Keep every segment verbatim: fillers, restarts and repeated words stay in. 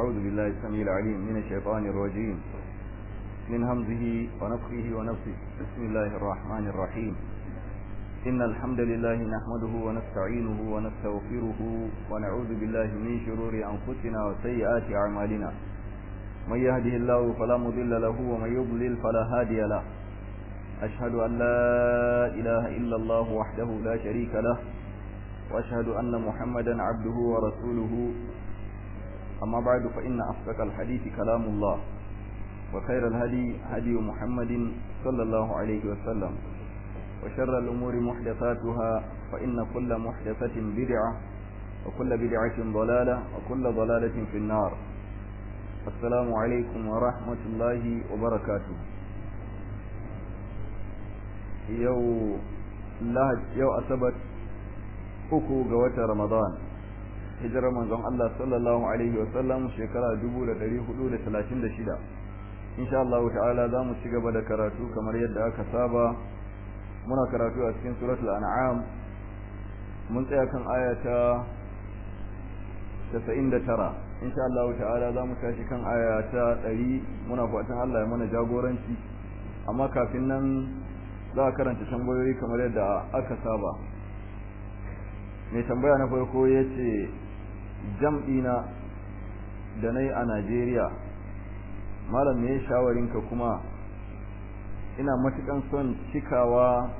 أعوذ بالله السميع العليم من الشيطان الرجيم من همزه ونفخه ونفسه. بسم الله الرحمن الرحيم. إن الحمد لله نحمده ونستعينه ونستغفره ونعوذ بالله من شرور أنفسنا وسيئات أعمالنا. من يهده الله فلا مضل له ومن يضلل فلا هادي له. أشهد أن لا إله إلا الله وحده لا شريك له، وأشهد أن محمدا عبده ورسوله. أما بعد فإن أصدق الحديث كلام الله، وخير الهدي هدي محمد صلى الله عليه وسلم، وشر الأمور محدثاتها، فإن كل محدثة بدعة وكل بدعة ضلالة وكل ضلالة في النار. السلام عليكم ورحمة الله وبركاته. يو لهج يو أسبت uku ga watan Ramadan, hijirar manzon Allah sallallahu alaihi wa sallam shekara dubu da ɗari hudu da talatin da shida. Insha Allah ta'ala za mu ci gaba da karatu kamar yadda aka saba. Muna karatu a cikin suratul an'am. Mun tsaya kan aya ta casa'in da tara. Insha Allah ta'ala za mu tashi kan aya ta ɗari. Muna fatan Allah ya mana jagoranci. Amma kafin nan za a karanta tambayoyi kamar yadda aka saba. Mai tambaya na farko ya ce jam'ina da na yi a Najeriya, malam ne shawarinka, kuma ina matukan son cikawa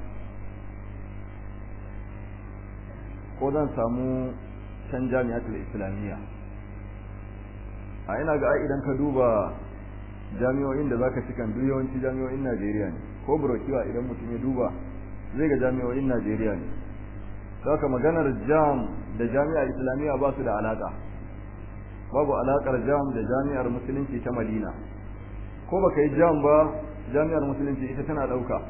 ko zan samu can jami'atul islamiyya. A ina ga idan ka duba jami'o'in da zaka cikan duk yawanci jami'o'in Najeriya ne, ko burokiwa idan mutum ya duba zai ga jami'o'in Najeriya ne. Saka maganar jam da jami'ar islamiyya ba su da alaka, babu alakar jam da jami'ar musulunci ta Madina. Ko baka yi jam ba, jami'ar musulunci ita tana dauka.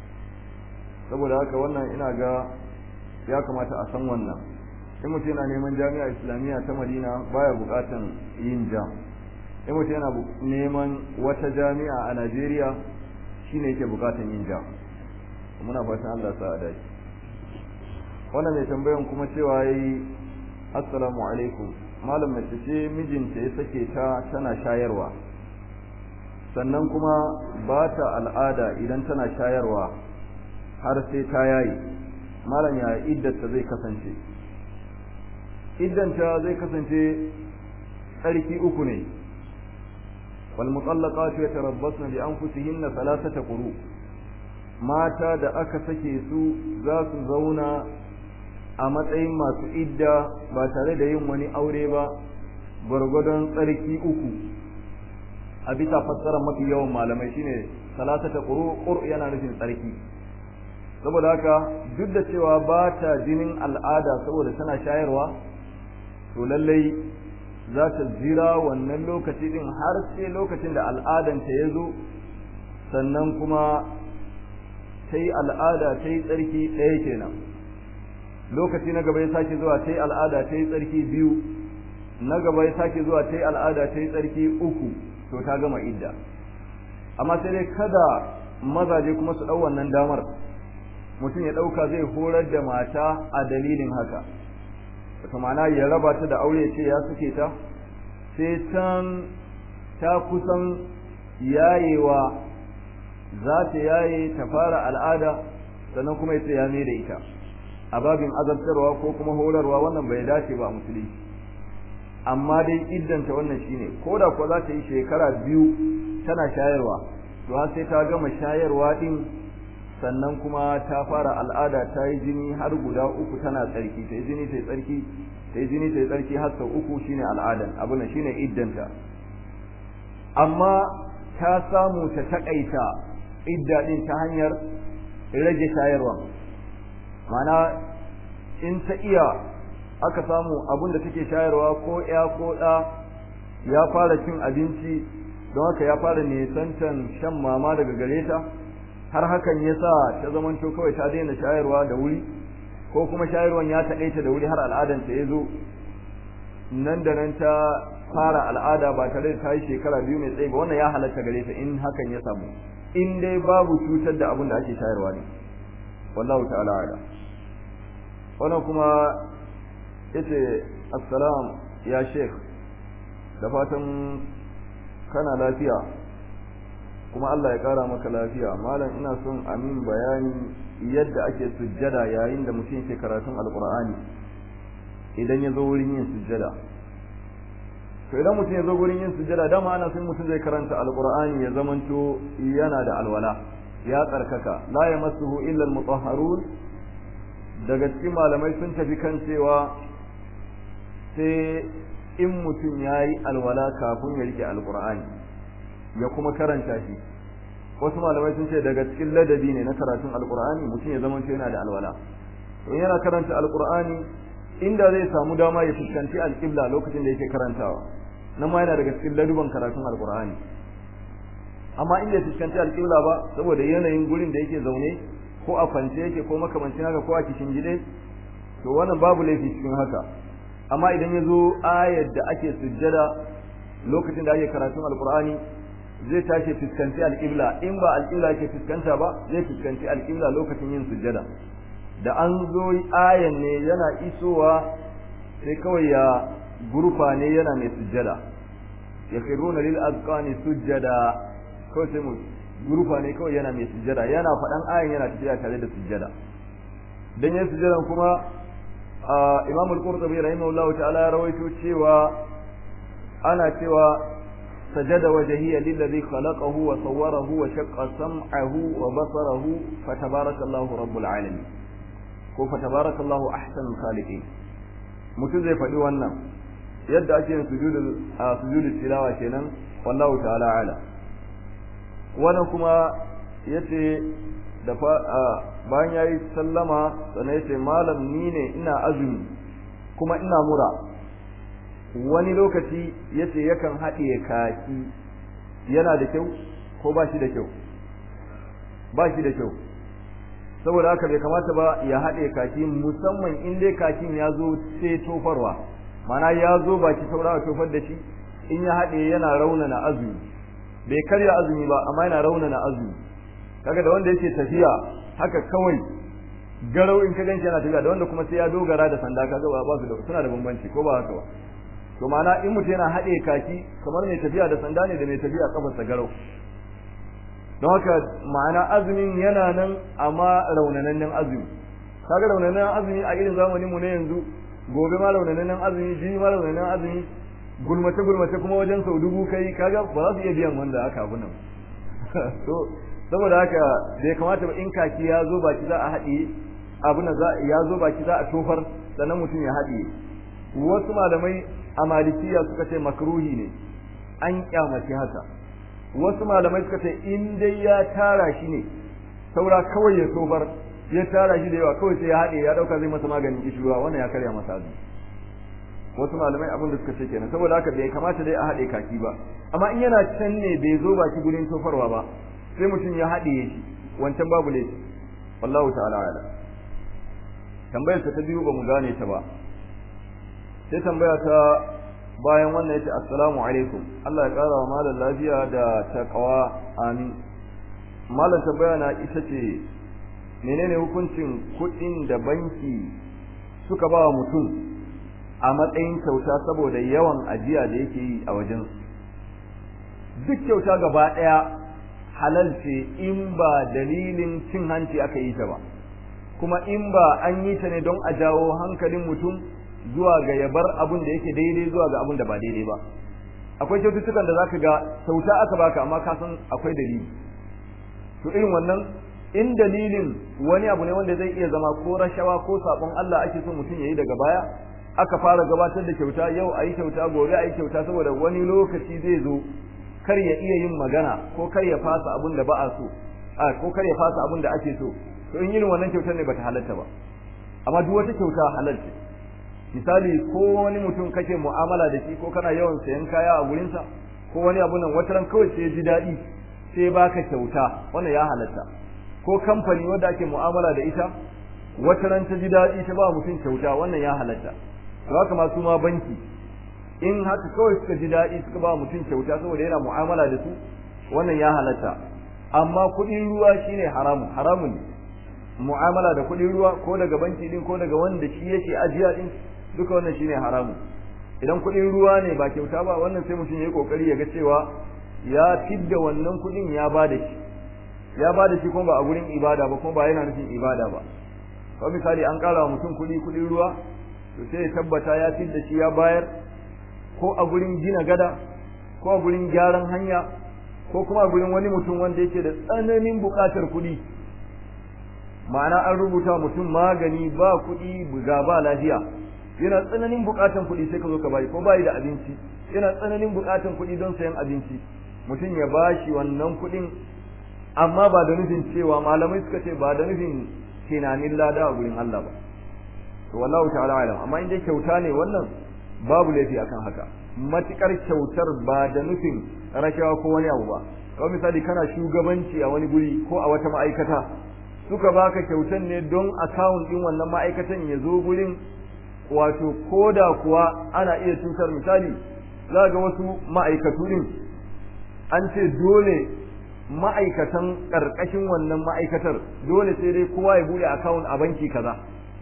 Saboda haka wannan ina ga ya kamata a san wannan. In mutum yana neman jami'ar islamiyya ta Madina baya bukatan yin jam. In mutum yana neman wata jami'a a Najeriya shine yake bukatan yin jam. Muna fatan Allah sa a dace. Wannan mai tambayan kuma cewa yi assalamu alaikum, malam mace ce mijinta ya sake ta tana shayarwa, sannan kuma ba ta al'ada idan tana shayarwa har sai ta yayi, malam ya iddata zai kasance? Iddanta zai kasance tsarki uku ne. wal mutallaqatu yatarabbasna bi anfusihinna thalathata quru. Mata da aka sake su za su zauna a matsayin masu idda ba tare da yin wani aure ba gwargwadon tsarki uku, a bisa fassara mafi yawan malamai shine salatata quru. qur yana nufin tsarki. Saboda haka duk da cewa ba ta jinin al'ada saboda tana shayarwa, to lallai za ta jira wannan lokaci din har sai lokacin da al'adanta ya zo, sannan kuma ta yi al'ada ta yi tsarki ɗaya kenan. Lokaci na gaba ya sake zuwa ta yi al'ada ta yi tsarki biyu, na gaba ya sake zuwa ta yi al'ada ta yi tsarki uku, to ta gama idda. Amma sai dai kada mazaje kuma su ɗau wannan damar, mutum ya ɗauka zai horar da mata a dalilin haka, wata ma'ana ya raba ta da aure ce ya suke ta, sai can ta kusan yayewa za ta yaye ta fara al'ada, sannan kuma ya ce ya mai da ita. A babin azabtarwa ko kuma horarwa wannan bai dace ba a musulunci. Amma dai iddanta wannan shine, ko da kuwa za ta yi shekara biyu tana shayarwa, to har sai ta gama shayarwa din, sannan kuma ta fara al'ada ta yi jini har guda uku tana tsarki, ta yi jini ta yi tsarki, ta yi jini ta yi tsarki har sau uku shine al'adan, abin nan shine iddanta. Amma ta samu ta takaita idda din ta hanyar rage shayarwa. Mana in ta iya aka samu abin da take shayarwa ko ya ko ɗa ya fara cin abinci, don haka ya fara nisantan shan mama daga gare ta, har hakan ya sa ta zamanto kawai ta daina shayarwa da wuri, ko kuma shayarwan ya taƙaita da wuri har al'adanta ya zo, nan da nan ta fara al'ada ba tare da ta yi shekara biyu mai tsayi ba, wannan ya halatta gare ta in hakan ya samu, in dai babu cutar da abin da ake shayarwa ne. Wallahu ta'ala ala. Wannan kuma yace assalam ya sheikh, da fatan kana lafiya kuma Allah ya kara maka lafiya. Malam ina son amin bayani yadda ake sujjada yayin da mutum ke karatun alqur'ani idan ya zo wurin yin sujjada. to idan mutum ya zo wurin yin sujjada dama ana son mutum zai karanta alqur'ani ya zamanto yana da alwala, ya tsarkaka, la yamassuhu illa almutahharun. daga cikin malamai sun tafi kan cewa sai in mutum yayi alwala kafin ya rike alqur'ani ya kuma karanta shi. wasu malamai sun ce daga cikin ladabi ne na karatun alqur'ani mutum ya zama yana da alwala. in yana karanta alqur'ani inda zai samu dama ya fuskanci alqibla lokacin da yake karantawa, nan ma yana daga cikin laduban karatun alqur'ani. amma inda ya fuskanci alqibla ba saboda yanayin gurin da yake zaune ko a kwance yake ko makamancin haka ko a kishin gide, to wannan babu laifi cikin haka. amma idan ya zo ayar da ake sujjada lokacin da ake karatun alqur'ani zai tashi fuskanci alqibla, in ba alqibla yake fuskanta ba zai fuskanci alqibla lokacin yin sujjada. da an zo ayan ne yana isowa sai kawai ya gurfa ne yana mai sujjada, yakhiruna lil azqani sujjada, kawai sai mu gurfa ne kawai yana mai sujjada, yana faɗan ayan yana tafiya tare da sujjada. dan yin sujjadan kuma Imam al-Qurtubi rahimahullahu ta'ala ya rawaito cewa ana cewa sajada wajhiya lillazi khalaqahu wa sawwarahu wa shaqqa sam'ahu wa basarahu fatabarakallahu rabbul alamin ko fatabarakallahu ahsanul khaliqin. mutum zai faɗi wannan yadda ake yin sujudul sujudul tilawa kenan, wallahu ta'ala ala. wannan kuma yace da bayan yayi sallama sannan yace malam ni ne ina azumi kuma ina mura, wani lokaci yace yakan haɗiye kaki, yana da kyau ko ba shi da kyau? ba shi da kyau, saboda haka bai kamata ba ya haɗe kaki, musamman in dai kakin ya zo sai tofarwa, mana ya zo baki saura tofar da shi. in ya haɗe yana raunana azumi, bai karya azumi ba amma yana raunana azumi. kaga da wanda yake tafiya haka kawai garau in ka ganshi yana tafiya da wanda kuma sai ya dogara da sanda, kaga ba su da suna da bambanci ko ba haka ba? to ma'ana in mutum yana haɗe kaki kamar mai tafiya da sanda ne da mai tafiya kafarsa garau. don haka ma'ana azumin yana nan amma raunanannen azumi. kaga raunanannen azumi a irin zamanin mu ne yanzu, gobe ma raunanannen azumi, jibi ma raunanannen azumi, gulmace gulmace kuma wajen sau dubu kai, kaga ba za su iya biyan wanda aka abu nan. to saboda haka bai kamata ba in kaki ya zo baki za a haɗiye, abu na ya zo baki za a tofar sannan mutum ya haɗiye. wasu malamai a malikiya suka ce makruhi ne, an kyamace haka. wasu malamai suka ce in dai ya tara shi ne saura kawai ya tofar, ya tara shi da yawa kawai sai ya haɗe ya ɗauka zai masa maganin kishirwa, wannan ya karya masa azumi. wasu malamai abin da suka ce kenan, saboda haka bai kamata dai a haɗe kaki ba. amma in yana can ne bai zo baki gurin tofarwa ba sai mutum ya haɗiye shi, wancan babu laifi, wallahu ta'ala ala. tambayar ta biyu ba mu gane ta ba, sai tambaya ta bayan wannan yace assalamu alaikum, Allah ya kara wa malam lafiya da taqwa, amin. malam tambaya na ita ce menene hukuncin kuɗin da banki suka ba wa mutum a matsayin kyauta saboda yawan ajiya da yake yi a wajen su? duk kyauta gaba ɗaya halal ce in ba dalilin cin hanci aka yi ta ba, kuma in ba an yi ta ne don a jawo hankalin mutum zuwa ga ya bar abun da yake daidai zuwa ga abun da ba daidai ba. akwai kyaututtukan da zaka ga kyauta aka baka amma ka san akwai dalili, to irin wannan in dalilin wani abu ne wanda zai iya zama ko rashawa ko sabon Allah ake so mutum yayi daga baya, aka fara gabatar da kyauta, yau ayi kyauta gobe ayi kyauta saboda wani lokaci zai zo kar ya iya yin magana ko kar ya fasa abun da ba a so, a ko kar ya fasa abun da ake so, to in irin wannan kyautar ne bata halatta ba. amma duk wata kyauta halal ce. misali ko wani mutum kake mu'amala da shi ko kana yawan sayan kaya a gurin sa ko wani abu nan wata ran kawai sai ji dadi sai baka kyauta, wannan ya halatta. ko kamfani wanda ake mu'amala da ita wata ran ta ji dadi ta ba mutum kyauta, wannan ya halatta. to haka ma su ma banki in haka kawai suka ji dadi suka ba mutum kyauta saboda yana mu'amala da su, wannan ya halatta. amma kuɗin ruwa shine haramun, haramun ne mu'amala da kuɗin ruwa ko daga banki din ko daga wanda shi yake ajiya din, duka wannan shine haramun. idan kuɗin ruwa ne ba kyauta ba, wannan sai mutum ya yi kokari ya ga cewa ya fidda wannan kuɗin ya bada shi ya bada shi kuma ba a gurin ibada ba, kuma ba yana nufin ibada ba. Kawai misali an ƙara wa mutum kuɗi kuɗin ruwa, to sai ya tabbata ya fidda shi ya bayar, ko a gurin gina gada, ko a gurin gyaran hanya, ko kuma a gurin wani mutum wanda yake da tsananin buƙatar kuɗi. Ma'ana an rubuta mutum magani ba kuɗi buga ba lafiya, yana tsananin buƙatar kuɗi sai ka zo ka bayi, ko bayi da abinci, yana tsananin buƙatar kuɗi don sayan abinci, mutum ya bashi wannan kuɗin, amma ba da nufin cewa, malamai suka ce ba da nufin tunanin lada a gurin Allah ba. To wallahu ta'ala alam, amma in dai kyauta ne wannan babu laifi akan haka, matukar kyautar ba da nufin rashawa ko wani abu ba. Kawai misali kana shugabanci a wani guri ko a wata ma'aikata, suka baka kyautan ne don account din wannan ma'aikatan ya zo gurin, wato koda kuwa ana iya cutar. Misali za ga wasu ma'aikatu din an ce dole ma'aikatan karkashin wannan ma'aikatar dole sai dai kowa ya bude account a banki kaza,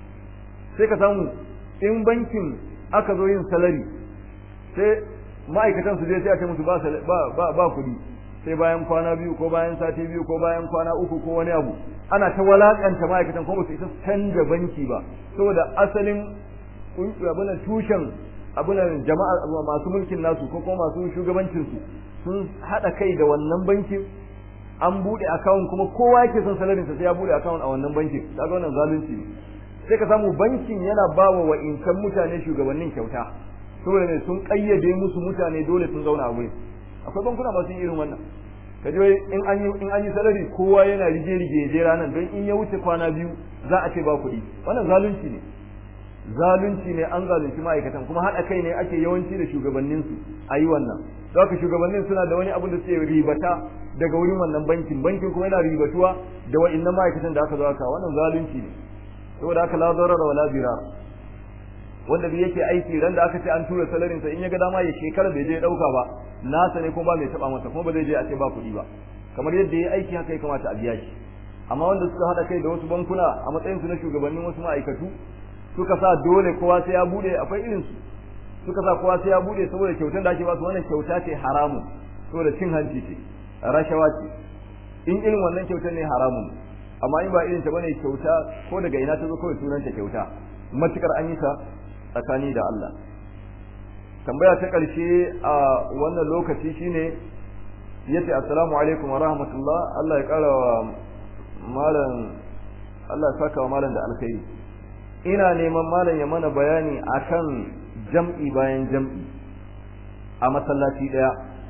sai ka samu in bankin aka zo yin salari sai ma'aikatan su je sai a ce musu ba ba ba kuɗi, sai bayan kwana biyu ko bayan sati biyu ko bayan kwana uku ko wani abu ana ta walakanta ma'aikatan, kuma su isa canja banki ba, saboda asalin abunan tushen abunan jama'a masu mulkin nasu ko kuma masu shugabancin su sun hada kai da wannan bankin, an bude account kuma kowa yake son salarin sa sai ya bude account a wannan bankin. Kaga wannan zalunci ne. Sai ka samu bankin yana bawa wa'incan mutane shugabannin kyauta, saboda ne sun kayyade musu mutane dole sun zauna a gurin. Akwai bankuna masu yin irin wannan, kaje in an yi in an yi salari kowa yana rige rige je ranan, don in ya wuce kwana biyu za a ce ba kuɗi. Wannan zalunci ne zalunci ne an zalunci ma'aikatan, kuma haɗa kai ne ake yawanci da shugabannin su a yi wannan. Zaka shugabannin suna da wani abu da suke ribata daga wurin wannan bankin, bankin kuma yana ribatuwa da wa'innan ma'aikatan da aka zo aka. Wannan zalunci ne, saboda haka la darara wala dirar. Wanda bai yake aiki ran da aka ce an tura salarin sa, in ya ga dama ya shekara bai je dauka ba, nasa ne kuma ba mai taba masa, kuma ba zai je a ce ba kuɗi ba. Kamar yadda yayi aiki haka ya kamata a biya shi. Amma wanda suka hada kai da wasu bankuna a matsayin su na shugabannin wasu ma'aikatu, suka sa dole kowa sai ya bude, akwai irin su, suka sa kowa sai ya bude saboda kyautar da ake ba su, wannan kyauta ce haramun, saboda cin hanci ce, rashawa ce. In irin wannan kyautar ne haramun, amma in ba irin ta bane kyauta, ko daga ina ta zo kawai sunanta kyauta, matukar an yi ta tsakani da Allah. Tambaya ta ƙarshe a wannan lokaci shine yace assalamu alaikum wa rahmatullah, Allah ya ƙara wa malam, Allah ya saka wa malam da alkhairi. Ina neman malam ya mana bayani akan jam'i bayan jam'i a masallaci daya.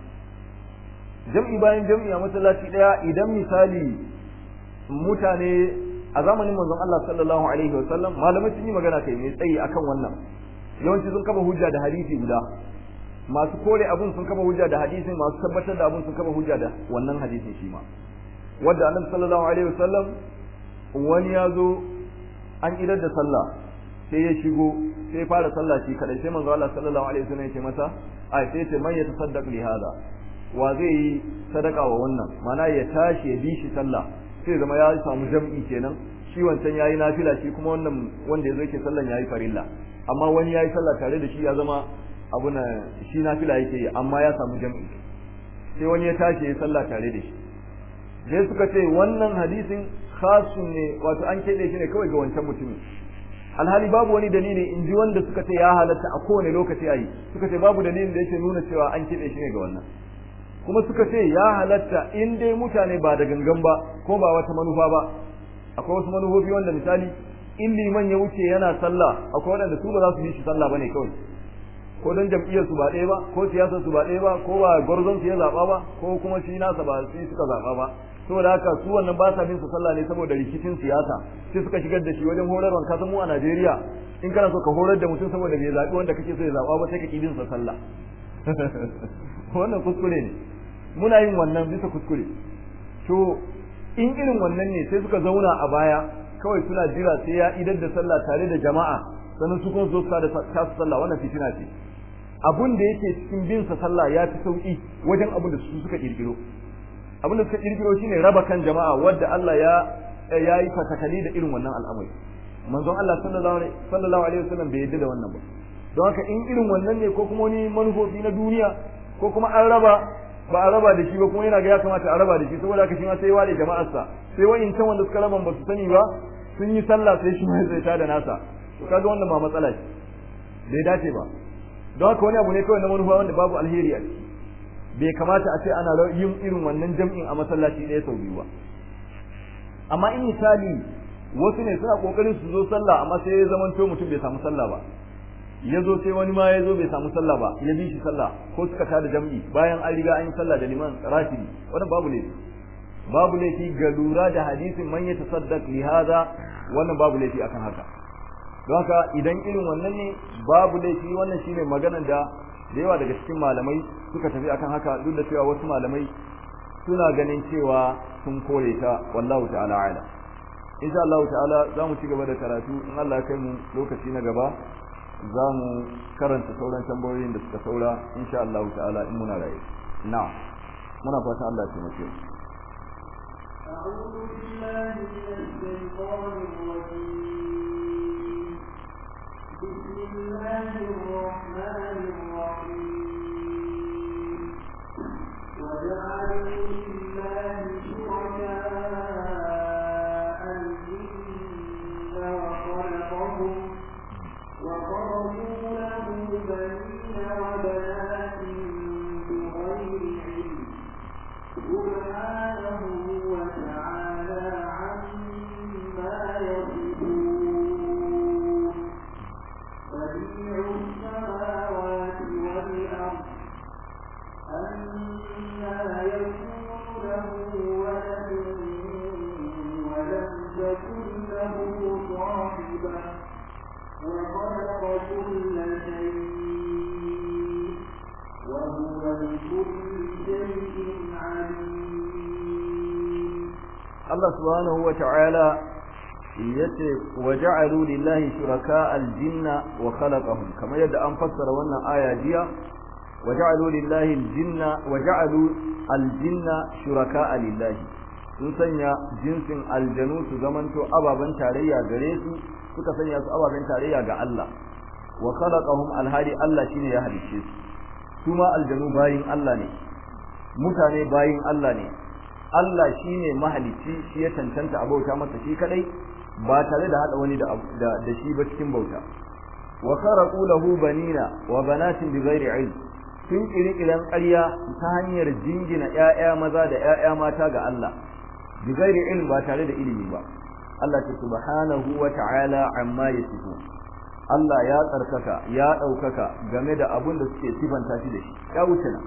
Jam'i bayan jam'i a masallaci daya, idan misali mutane a zamanin manzon Allah sallallahu alaihi wa sallam, malamai sun yi magana kai mai tsayi akan wannan. Yawanci sun kafa hujja da hadisi guda, masu kore abun sun kafa hujja da hadisin, masu tabbatar da abun sun kafa hujja da wannan hadisin shi ma, wanda annabi sallallahu alaihi wa sallam wani ya zo an idar da sallah sai ya shigo sai fara sallah shi kadai, sai manzo Allah sallallahu alaihi wa sallam ya ce masa ai sai ce man yatasaddaq li hada, wa zai yi sadaka wa wannan, mana ya tashi ya bi shi sallah, sai zama ya samu jam'i kenan. Shi wancan yayi nafila, shi kuma wannan wanda yazo yake sallan yayi farilla, amma wani yayi sallah tare da shi ya zama abuna shi nafila yake yi amma ya samu jam'i, sai wani ya tashi ya sallah tare da shi. Sai suka ce wannan hadisin khasun ne, wato an kede shi ne kawai ga wancan mutumin. Alhali babu wani dalili in ji wanda suka ce ya halatta a kowane lokaci ayi, suka ce babu dalilin da yake nuna cewa an kede shi ne ga wannan. Kuma suka ce ya halatta in dai mutane ba da gangan ba ko ba wata manufa ba. Akwai wasu manufofi wanda misali in liman ya wuce yana sallah, akwai wanda su ba za su bi shi sallah bane kawai, ko dan jam'iyyar su ba ɗaya ba, ko siyasar su ba ɗaya ba, ko ba gwarzon su ya zaba ba, ko kuma shi nasa ba su suka zaba ba. Saboda haka su wannan ba sa bin su sallah ne saboda rikicin siyasa, sai suka shigar da shi wajen horarwan. Ka san mu a Najeriya in kana so ka horar da mutum saboda bai zabi wanda kake so ya zaba ba, sai ka kibin sa sallah. Wannan kuskure ne, muna yin wannan bisa kuskure. To in irin wannan ne sai suka zauna a baya kawai suna jira sai ya idar da sallah tare da jama'a, sannan su kuma zo su da ta sallah. Wannan fitina ce. Abun da yake cikin bin sa sallah ya fi sauki wajen abun da su suka kirkiro. Abun da suka kirkiro shine raba kan jama'a, wanda Allah ya ya yi fatakali da irin wannan al'amari. Manzon Allah sallallahu alaihi sallallahu alaihi wasallam bai yadda da wannan ba. don haka in irin wannan ne ko kuma wani manufofi na duniya ko kuma an raba ba a raba da shi ba kuma yana ga ya kamata a raba da shi saboda haka shi ma sai ya ware jama'arsa sai wa'in can wanda suka raban ba su sani ba sun yi sallah sai shi ma zai ta da nasa to kaga wannan ma matsala ce bai dace ba don haka wani abu ne kawai na manufa wanda babu alheri a ciki bai kamata a ce ana yin irin wannan jam'in a masallaci ɗaya sau biyu ba amma in misali wasu ne suna kokarin su zo sallah amma sai ya zamanto mutum bai samu sallah ba ya zo sai wani ma ya zo bai samu sallah ba ya bi shi sallah ko suka tada jam'i bayan an riga an yi sallah da liman rashidi wannan babu laifi babu laifi ga lura da hadisin man ya tasaddaq li hada wannan babu laifi akan haka don haka idan irin wannan ne babu laifi wannan shine maganar da da yawa daga cikin malamai suka tafi akan haka duk da cewa wasu malamai suna ganin cewa sun kore ta wallahu ta'ala ala insha Allah ta'ala za mu ci gaba da karatu in Allah ya kai mu lokaci na gaba za mu karanta sauran tambayoyin da suka saura insha Allah ta'ala in muna raye na'am muna fata Allah ya taimake mu أعوذ بالله من الشيطان الرجيم بسم الله الرحمن الرحيم وجعلوا لله شركاء الجن وخلقهم وخرجوا له بنين وبنات بغير علم سبحانه وتعالى عما يصفون بديع السماوات والأرض أنى يكون له ولد ولم تكن له صاحبة وخلق كل شيء وهو بكل شيء عليم Allah subhanahu wa ta'ala yace waja'alu lillahi shuraka al-jinna wa khalaqahum kamar yadda an fassara wannan aya jiya waja'alu lillahi al-jinna waja'alu al-jinna shuraka lillahi sun sanya jinsin aljanu su zamanto ababan tarayya gare su suka sanya su ababan tarayya ga Allah wa khalaqahum al-hadi Allah shine ya halice su kuma aljanu bayin Allah ne mutane bayin Allah ne Allah shine mahalicci shi ya tantanta abauta masa shi kadai ba tare da hada wani da da shi ba cikin bauta wa kharaqu lahu banina wa banatin bighairi ilm sun kirkiran ƙarya ta hanyar jingina ƴaƴa maza da ƴaƴa mata ga Allah bighairi ilm ba tare da ilimi ba Allah ta subhanahu wa ta'ala amma yasifu Allah ya tsarkaka ya daukaka game da abun da suke sifanta shi da shi ya wuce na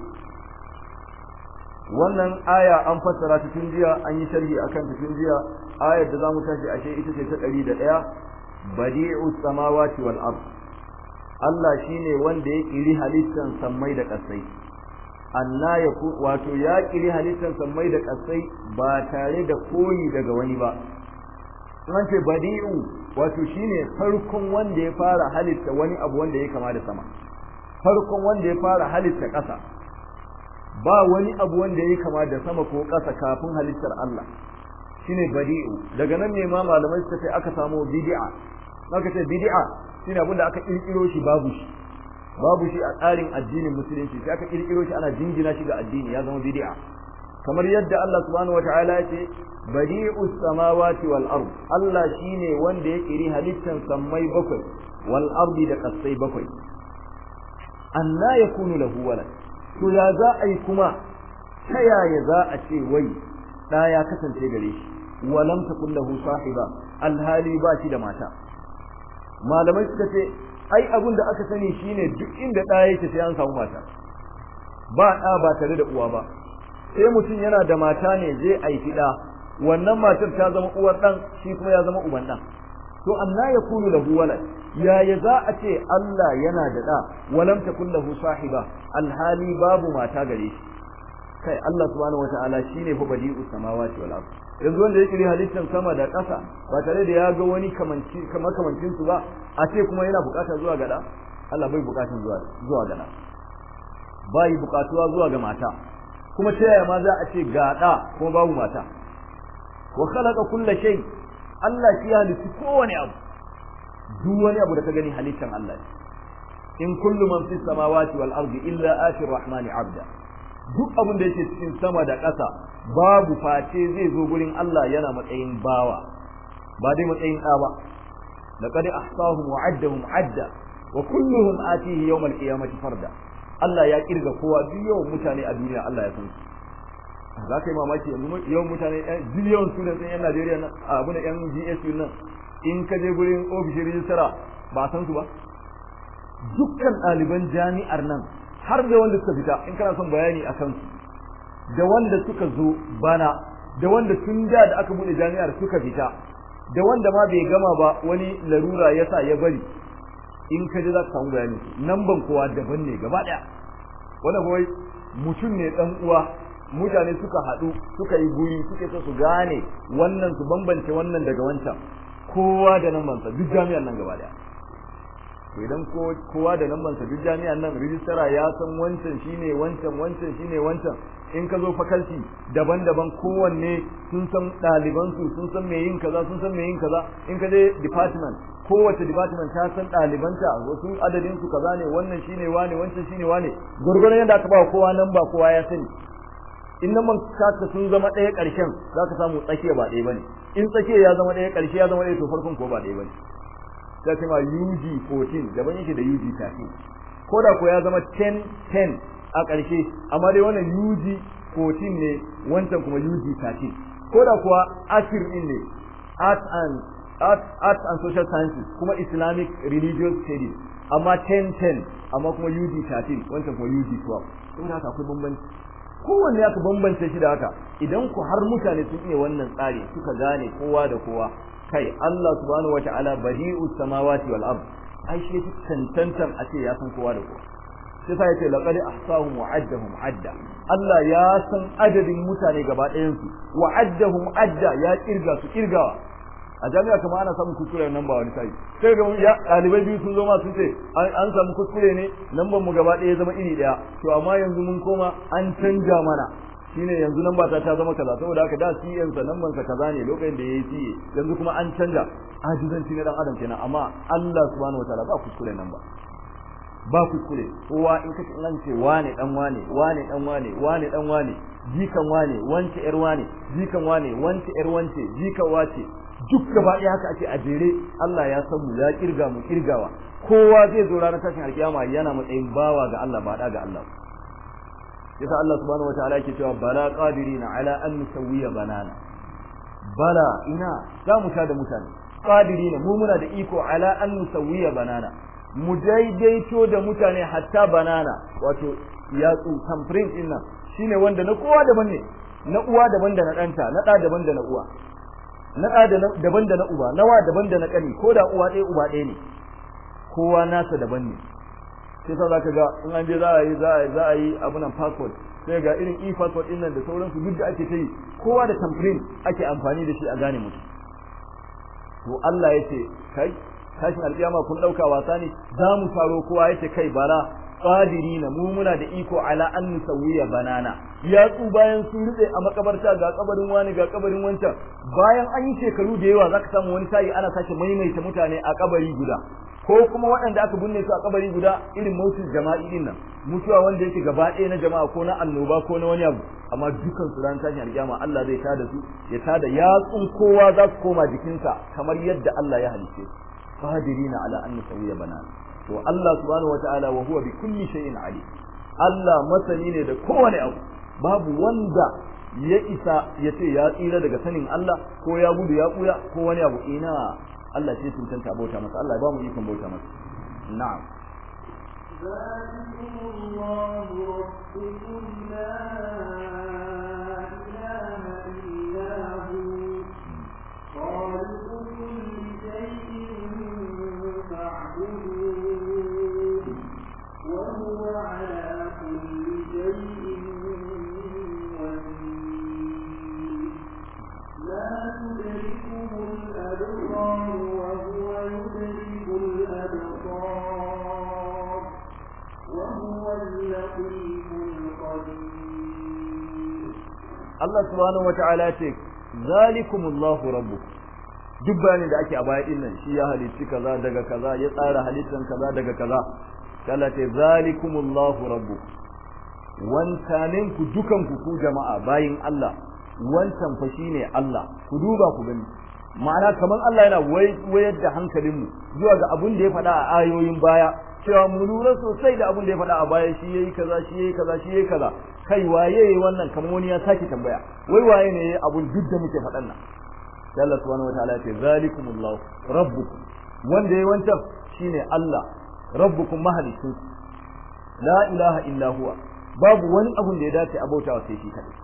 wannan aya an fassara ta tun jiya an yi sharhi akan ta tun jiya ayar da zamu tashi ashe ita ce ta ɗari da ɗaya badi'us samawati wal ard Allah shine wanda ya kiri halittan sammai da kasai anna yaku wato ya kiri halittan sammai da kasai ba tare da koyi daga wani ba an ce badi'u wato shine farkon wanda ya fara halitta wani abu wanda ya kama da sama farkon wanda ya fara halitta ƙasa ba wani abu wanda ya kama da sama ko ƙasa kafin halittar Allah shine badi'u daga nan ne ma malamai suka ce aka samu bid'a aka ce bid'a shine abin da aka kirkiro shi babu shi babu shi a tsarin addinin musulunci sai aka kirkiro shi ana jingina shi ga addini ya zama bid'a kamar yadda Allah subhanahu wataala ya ce badi'us samawati wal ard Allah shine wanda ya kiri halittan sammai bakwai wal ardi da kasai bakwai anna yakunu lahu walad to ya za a yi kuma ta yaya za a ce wai da ya kasance gare shi walam takun lahu sahiba alhali ba shi da mata malamai suka ce ai abin da aka sani shine duk inda da yake sai an samu mata ba da ba tare da uwa ba sai mutum yana da mata ne zai aiki da wannan matar ta zama uwar dan shi kuma ya zama uban dan to anna yakunu lahu walad yaya za a ce Allah yana da da walam takun lahu sahiba alhali babu mata gare shi kai Allah subhanahu wataala shine fa badi'us samawati wal ard yanzu wanda yake halittar sama da ƙasa ba tare da ya ga wani kamanci kamar kamancin su ba a ce kuma yana buƙatar zuwa ga da Allah bai buƙatar zuwa zuwa ga da bai buƙatuwa zuwa ga mata kuma ta yaya ma za a ce ga da kuma babu mata wa khalaqa kulla shay Allah shi ya halitta kowane abu duk wani abu da ka gani halittar Allah in kullu man fis samawati wal ardi illa ati rahmani abda duk abin da yake cikin sama da ƙasa babu face zai zo gurin Allah yana matsayin bawa ba dai matsayin ɗa ba laqad ahsahum wa addahum adda wa kulluhum atihi yawm al-qiyamati farda Allah ya kirga kowa duk yawan mutane a duniya Allah ya san su za ka yi mamaki yanzu yawan mutane duk yawan students ɗin yan Najeriya nan abu na yan G S U nan in ka je gurin ofishin rijistara ba san su ba dukkan ɗaliban jami'ar nan har da wanda suka fita in kana son bayani a kansu da wanda suka zo bana da wanda tun da da aka bude jami'ar suka fita da wanda ma bai gama ba wani larura yasa ya bari in ka ji za ka samu bayani nan ban kowa daban ne gaba daya wannan kawai mutum ne dan uwa mutane suka haɗu suka yi guri suke so su gane wannan su bambance wannan daga wancan kowa da nan bansa duk jami'ar nan gaba daya to idan kowa da nan bansa duk jami'an nan rijistara ya san wancan shine wancan wancan shine wancan in ka zo faculty daban-daban kowanne sun san ɗaliban su sun san me yin kaza sun san me yin kaza in ka je department kowace department ta san ɗalibanta wasu adadin su kaza ne wannan shine wane wancan shine wane gurgurun yadda aka ba kowa nan ba kowa ya sani in nan man kaka sun zama ɗaya ƙarshen zaka samu tsakiya ba ɗaya bane in tsakiya ya zama ɗaya ƙarshe ya zama ɗaya to farkon ko ba ɗaya bane sai kuma U G fourteen daban yake da U G thirteen ko da ko ya zama ten ten a ƙarshe amma dai wannan U G fourteen ne wancan kuma U G thirteen ko da kuwa asir din ne art and art, art and social sciences kuma Islamic religious studies amma ten ten amma kuma U G thirteen wancan kuma U G twelve don haka akwai bambanci kowanne aka bambance shi da haka idan ku har mutane sun iya wannan tsari suka gane kowa da kowa kai Allah subhanahu wataala badi'us samawati wal ard ai shi tantantan a ce ya san kowa da kowa sai sai yace laqad ahsahum wa addahum adda Allah ya san adadin mutane gaba ɗayan su wa addahum adda ya kirga su kirgawa a jami'a kuma ana samun kuskure nan ba wani sai sai ga ya dalibai biyu sun zo ma sun ce an samu kuskure ne lambar mu gaba ɗaya zama iri ɗaya to amma yanzu mun koma an canja mana shine yanzu nan ba ta ta zama kaza saboda haka da C N sa nan bansa kaza ne lokacin da yayi C A yanzu kuma an canja ajizanci ne dan adam kenan amma Allah subhanahu wataala ba kuskure nan ba ba kuskure kowa in kace in ce wane dan wane wane dan wane wane dan wane jikan wane wance yar wane jikan wane wance yar wance jikan wace duk gaba ɗaya haka ake a jere Allah ya san mu ya kirga mu kirgawa kowa zai zo ranar tashin alkiyama yana matsayin bawa ga Allah ba da ga Allah yasa Allah subhanahu wataala yake cewa bala qadirina ala an nusawwiya banana bala ina za mu ta da mutane qadirina mu muna da iko ala an nusawwiya banana mu daidaito da mutane hatta banana wato yatsu tamprint din nan shine wanda na kowa daban ne na uwa daban da na danta na da daban da na uwa na da daban da na uba nawa daban da na kani ko da uwa ɗaya uba ɗaya ne kowa nasa daban ne sai sa zaka ga in an je za a yi za a yi za a yi abunan passport sai ga irin e-passport din nan da sauransu duk da ake ta yi kowa da tamprint ake amfani da shi a gane mutum to Allah yace kai tashin alƙiyama kun dauka wasa ne za mu taro kowa yace kai bara qadirina mu muna da iko ala an nusawiya banana ya tsu bayan sun rube a makabarta ga kabarin wani ga kabarin wancan bayan an yi shekaru da yawa zaka samu wani sai ana sake maimaita mutane a kabari guda ko kuma waɗanda aka binne su a kabari guda irin mautul jama'i din nan mutuwa wanda yake gaba ɗaya na jama'a ko na annoba ko na wani abu amma dukan su ran tashin alƙiyama Allah zai tada su ya tada yatsun kowa za su koma jikinsa kamar yadda Allah ya halice qadirina ala an nusawiya banana to Allah subhanahu wataala wa huwa bi kulli shay'in alim Allah masani ne da kowane abu babu wanda ya isa ya ce ya tsira daga sanin Allah ko ya gudu ya kuya ko wani abu ina Allah sai sun tanta bauta masa Allah ya ba mu ikon bauta masa na'am Allah subhanahu wata'ala ce zalikumullahu rabbukum duk bayanin da ake a baya din nan shi ya halicci kaza daga kaza ya tsara halittan kaza daga kaza Allah ce zalikumullahu rabbukum wantanin ku dukan ku ku jama'a bayin Allah wancan fa shine Allah ku duba ku gani ma'ana kaman Allah yana wayar da hankalin mu zuwa ga abun da ya faɗa a ayoyin baya cewa mu lura sosai da abun da ya faɗa a baya shi yayi kaza shi yayi kaza shi yayi kaza kai waye yayi wannan kamar wani ya sake tambaya wai waye ne yayi abun duk da muke faɗan nan sai Allah subhanahu wataala ya ce zalikumullahu rabbukum wanda yayi wancan shine Allah rabbukum mahalicin la ilaha illa huwa babu wani abun da ya dace a bautawa sai shi kadai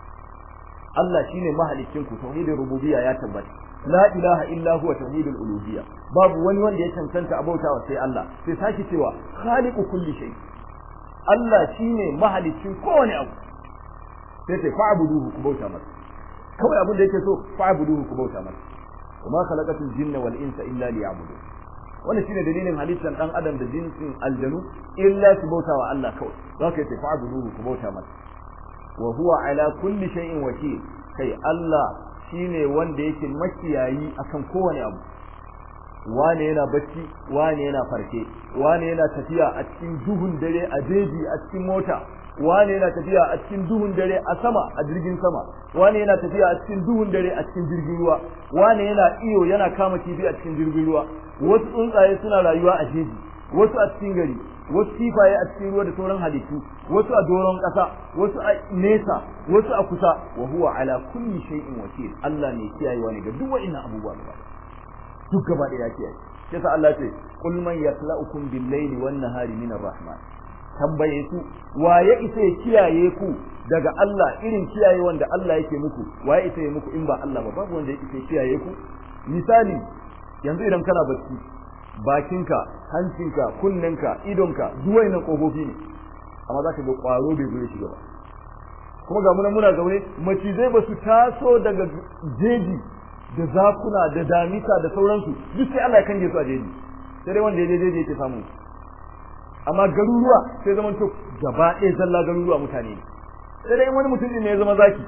Allah shine mahalicin ku tauhidin rububiyya ya tabbata la ilaha illa huwa tauhidul uluhiyya babu wani wanda ya cancanta a bautawa sai Allah sai saki cewa khaliqu kulli shay Allah shine mahalicin kowane abu sai sai fa'buduhu ku bauta masa kawai abin da yake so fa'buduhu ku bauta masa kuma khalaqatul jinna wal insa illa liya'budun wannan shine dalilin halittar dan adam da jinsin aljanu illa su bauta wa Allah kawai zaka yi fa'buduhu ku bauta masa wa huwa ala kulli shay'in wakil kai Allah shine wanda yake makiyayi akan kowane abu wane yana bacci wane yana farke wane yana tafiya a cikin duhun dare a jeji a cikin mota wane yana tafiya a cikin duhun dare a sama a jirgin sama wane yana tafiya a cikin duhun dare a cikin jirgin ruwa wane yana iyo yana kama kifi a cikin jirgin ruwa wasu tsuntsaye suna rayuwa a jeji wasu a cikin gari wasu kifaye a cikin ruwa da sauran halittu wasu a doron ƙasa wasu a nesa wasu a kusa wa huwa ala kulli shay'in wakil Allah ne kiyayewa ne ga duk wa'annan abubuwa gaba duk gaba da ya kiyaye yasa Allah ce qul man yaklaukum bil layli wan nahari min ar-rahman tambaye su waye isa ya kiyaye ku daga Allah irin kiyaye wanda Allah yake muku waye isa ya muku in ba Allah ba babu wanda yake kiyaye ku misali yanzu idan kana bacci bakinka hancinka kunnenka idonka duwai na kofofi ne amma zaka ga kwaro bai gure shi ba kuma ga muna muna zaune macizai ba su taso daga jeji da zakuna da damisa da sauransu duk sai Allah ya kange su a jeji sai dai wanda ya jeje yake samu amma garuruwa sai zaman to gaba ɗaya zalla garuruwa mutane ne sai dai wani mutum ne ya zama zaki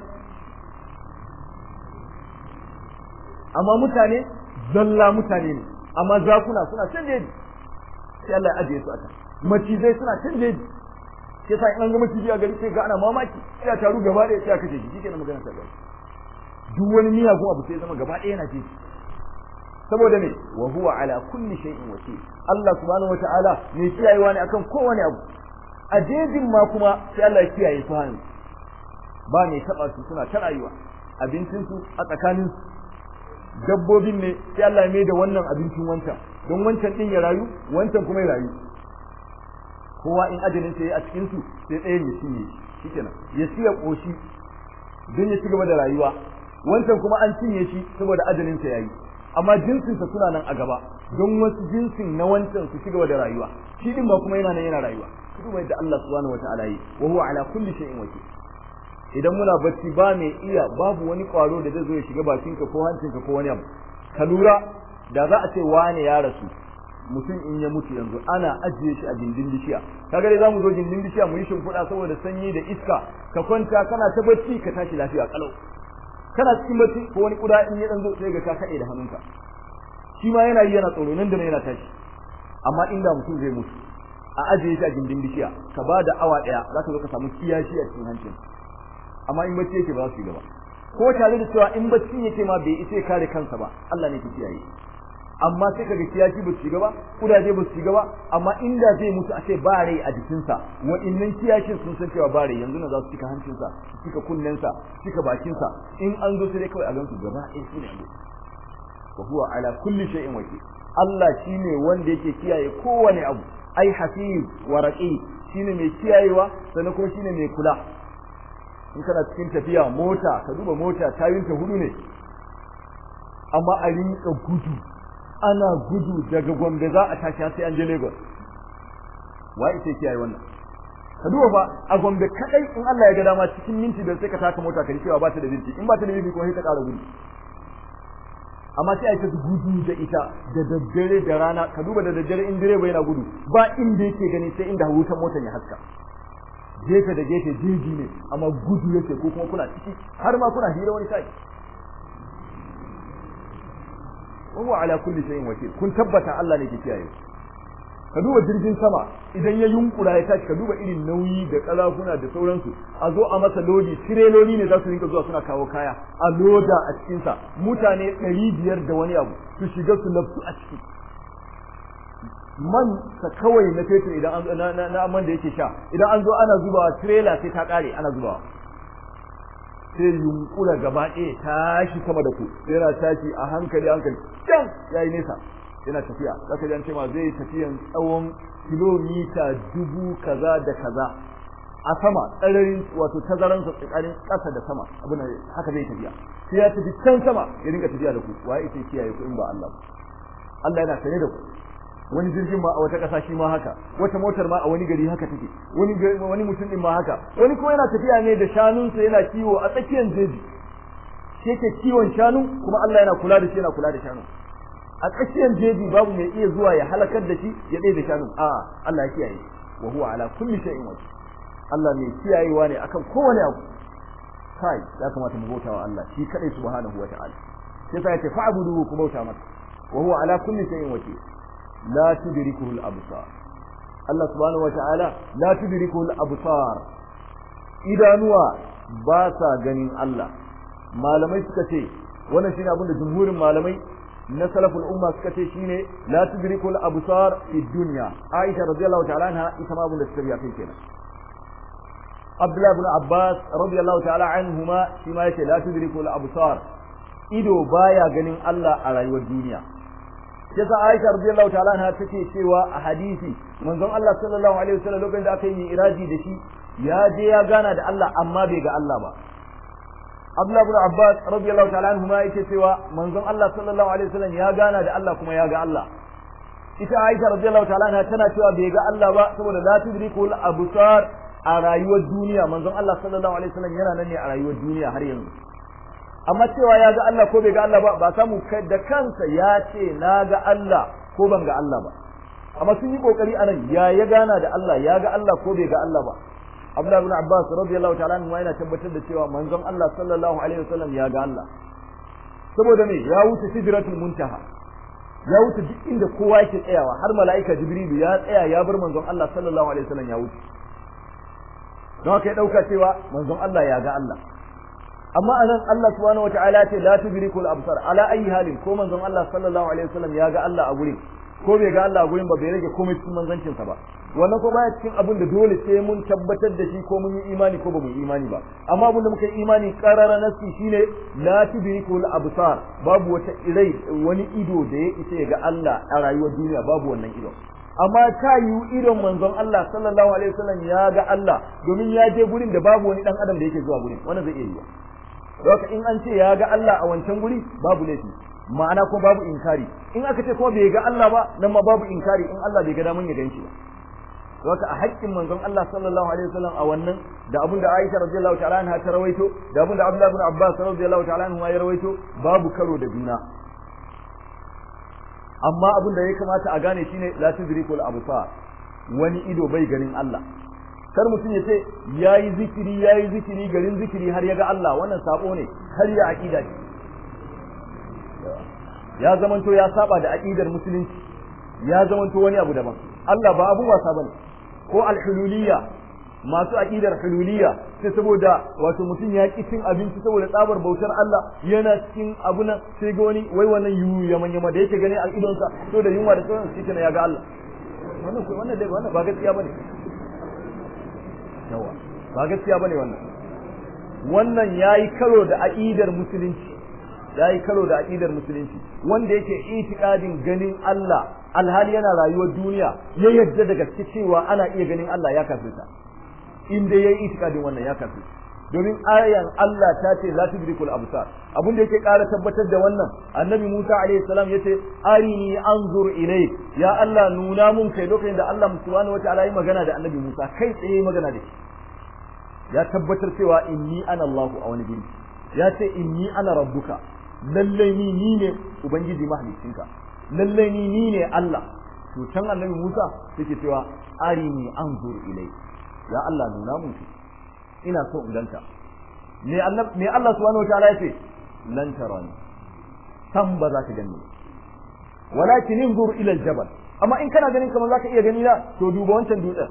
amma mutane zalla mutane ne amma zakuna suna can jeji sai Allah ya ajiye su a can macizai suna can jeji sai sai an ga maciji a gari sai ga ana mamaki sai taru gaba ɗaya sai aka ce shi shikenan magana ta gaba duk wani miyagun abu sai zama gaba ɗaya yana jeji saboda me wa huwa ala kulli shay'in wakil Allah subhanahu wataala ne kiyayewa ne akan kowane abu a jejin ma kuma sai Allah ya kiyaye su hannu ba ne taba su suna ta rayuwa abincin su a tsakanin dabbobin ne sai Allah ya mai da wannan abincin wancan don wancan din ya rayu wancan kuma ya rayu kowa in ajalin sai a cikin su sai ɗaya ne shi shikenan ya siya koshi don ya ci gaba da rayuwa wancan kuma an cinye shi saboda ajalin sa yayi amma jinsin sa suna nan a gaba don wasu jinsin na wancan su ci gaba da rayuwa shi din ba kuma yana nan yana rayuwa kuma yadda Allah subhanahu wataala yi wa huwa ala kulli shay'in wakil idan muna bacci ba mai iya babu wani kwaro da zai zo ya shiga bakinka ko hancinka ko wani abu ka lura da za a ce wane ya rasu mutum in ya mutu yanzu ana ajiye shi a gindin bishiya kaga dai zamu zo gindin bishiya mu yi shimfiɗa saboda sanyi da iska ka kwanta kana ta bacci ka tashi lafiya kalau kana cikin bacci ko wani kuda in ya dan zo sai ga ka kade da hannunka shi ma yana yi yana tsoro nan da nan yana tashi amma inda mutum zai mutu a ajiye shi a gindin bishiya ka ba da awa daya za ka zo ka samu kiyashi a cikin hancin amma in bacci yake ba su yi gaba ko tare da cewa in bacci yake ma bai isa kare kansa ba Allah ne ke kiyaye amma sai kaga kiyashi ba su gaba kudaje ba su gaba amma inda zai mutu a ce ba rai a jikinsa wa'annan kiyashin sun san cewa ba rai yanzu na za su cika hancinsa su cika kunnensa su cika bakinsa in an zo sai kawai a gansu gaba ɗaya su ne a wa huwa ala kulli shay'in wakil Allah shine wanda yake kiyaye kowane abu ai hafiz wa raqib shine mai kiyayewa sannan kuma shine mai kula in kana cikin tafiya mota ka duba mota tayinta hudu ne amma a rinka gudu ana gudu daga Gombe za a tashi sai an je Lagos wai sai kiyaye wannan ka duba fa a Gombe kadai in Allah ya ga dama cikin minti da sai ka taka mota ka ji cewa ba ta da birki in ba ta da birki kuma sai ta ƙara gudu amma sai ai ta gudu da ita da daddare da rana ka duba da daddare in direba yana gudu ba inda yake gani sai inda wutar motar ya haska gefe da gefe jeji ne amma gudu yake ko kuma kuna ciki har ma kuna hira wani sai huwa ala kulli shay'in wakil kun tabbata Allah ne ke kiyaye ka duba jirgin sama idan ya yunkura ya tashi ka duba irin nauyi da kalafuna da sauransu a zo a masa lodi tireloli ne za su rinka zuwa suna kawo kaya a loda a cikin sa mutane ɗari biyar da wani abu su shiga su lafsu a ciki man sa kawai na fetur idan an na, na, na man da yake sha idan an zo ana zubawa trailer sai ta kare ana zubawa sai yunkura gaba ɗaya tashi sama da ku yana tashi a hankali hankali can yayi nesa yana tafiya zaka ji an ce ma zai tafiyan tsawon kilomita dubu kaza da kaza a sama tsararin wato tazaran sa tsakanin ƙasa da sama abin haka zai tafiya sai ya tafi can sama ya dinga tafiya da ku waye sai kiyaye ku in ba Allah ba Allah yana sane da ku wani jirgin ma a wata ƙasa shi ma haka wata motar ma a wani gari haka take wani wani mutum din ma haka wani kuma yana tafiya ne da shanunsa yana kiwo a tsakiyar jeji shi yake kiwon shanu kuma Allah yana kula da shi yana kula da shanu a tsakiyar jeji babu mai iya zuwa ya halakar da shi ya ɗaya da shanu a Allah ya kiyaye wa huwa ala kulli shay'in wakil Allah mai kiyayewa ne akan kowane abu kai ya kamata mu bauta wa Allah shi kadai subhanahu wa ta'ala sai sai ce fa'buduhu ku bauta masa wa huwa ala kulli shay'in wakil la tudrikuhu al-absar Allah subhanahu wa ta'ala la tudrikuhu al-absar idanuwa ba sa ganin Allah malamai suka ce wannan shine abin da jumhurin malamai na salaful umma suka ce shine la tudrikuhu al-absar fi dunya Aisha radiyallahu ta'ala anha ita ma abin da suka biya kai kenan Abdullah ibn Abbas radiyallahu ta'ala anhuma shi ma yace la tudrikuhu al-absar ido baya ganin Allah a rayuwar duniya yasa Aisha radiyallahu ta'ala anha take cewa a hadisi manzon Allah sallallahu alaihi wasallam lokacin da aka yi iraji da shi ya je ya gana da Allah amma bai ga Allah ba Abdullah ibn Abbas radiyallahu ta'ala anhu ma yake cewa manzon Allah sallallahu alaihi wasallam ya gana da Allah kuma ya ga Allah ita Aisha radiyallahu ta'ala anha tana cewa bai ga Allah ba saboda la tudrikul absar a rayuwar duniya manzon Allah sallallahu alaihi wasallam yana nan ne a rayuwar duniya har yanzu amma cewa ya ga Allah ko bai ga Allah ba ba samu kai da kansa ya ce na ga Allah ko ban ga Allah ba amma sun yi kokari anan ya ya gana da Allah ya ga Allah ko bai ga Allah ba Abdullah ibn Abbas radiyallahu ta'ala anhu yana tabbatar da cewa manzon Allah sallallahu alaihi wasallam ya ga Allah saboda me ya wuce sidratul muntaha ya wuce duk inda kowa yake tsayawa har mala'ika Jibrilu ya tsaya ya bar manzon Allah sallallahu alaihi wasallam ya wuce don haka ya dauka cewa manzon Allah ya ga Allah amma anan Allah subhanahu wataala ce la tudrikul absar ala ayi halin ko manzon Allah sallallahu alaihi wasallam ya ga Allah a gurin ko bai ga Allah a gurin ba bai rage komai cikin manzancin sa ba wannan ko baya cikin abin da dole sai mun tabbatar da shi ko mun yi imani ko ba mu yi imani ba amma abin da muka yi imani qarara nasi shine la tudrikul absar babu wata irai wani ido da ya isa ya ga Allah a rayuwar duniya babu wannan ido amma ta yi idon manzon Allah sallallahu alaihi wasallam ya ga Allah domin ya je gurin da babu wani dan adam da yake zuwa gurin wannan zai iya yiwa Doka in an ce ya ga Allah a wancan guri babu laifi ma'ana ko babu inkari in aka ce ko bai ga Allah ba nan ma babu inkari in Allah bai ga daman ya ganshi ba Doka a haƙƙin manzon Allah sallallahu alaihi wasallam a wannan da abin da Aisha radiyallahu ta'ala anha ta rawaito da abin da Abdullah ibn Abbas radiyallahu ta'ala anhu ya rawaito babu karo da juna amma abin da ya kamata a gane shine la tudrikul absar wani ido bai ganin Allah kar mutum ya ce yayi zikiri yayi zikiri garin zikiri har ya ga Allah wannan sabo ne har ya aqida ce ya zamanto ya saba da aqidar musulunci ya zamanto wani abu daban Allah ba abun wasa bane ko al-hululiyya masu aqidar hululiyya sai saboda wato mutum ya ki cin abinci saboda tsabar bautar Allah yana cikin abuna sai ga wani wai wannan yu yaman yama da yake gani al-idonsa to da yunwa da sauran shi kenan ya ga Allah wannan ko wannan dai wannan ba gaskiya bane yawa ba gaskiya bane wannan wannan yayi karo da aqidar musulunci yayi karo da aqidar musulunci wanda yake itikadin ganin Allah alhali yana rayuwar duniya ya yadda da gaske cewa ana iya ganin Allah ya kafirta inda yayi itikadin wannan ya kafirta domin ayan Allah ta ce la tudrikul absar abin da yake ƙara tabbatar da wannan annabi Musa alaihi salam yace arini anzur ilayk ya Allah nuna mun kai lokacin da Allah subhanahu wataala yi magana da annabi Musa kai tsaye magana da shi ya tabbatar cewa inni ana Allahu a wani guri ya ce inni ana rabbuka lalle ni ni ne ubangiji mahaliccinka lalle ni ni ne Allah to can annabi Musa yake cewa arini anzur ilayk ya Allah nuna mun ina so in ganta me Allah me Allah subhanahu wataala yace lan tarani san ba za ka ganni walakin inzur ila aljabal amma in kana ganin kamar zaka iya gani na to duba wancan dutsen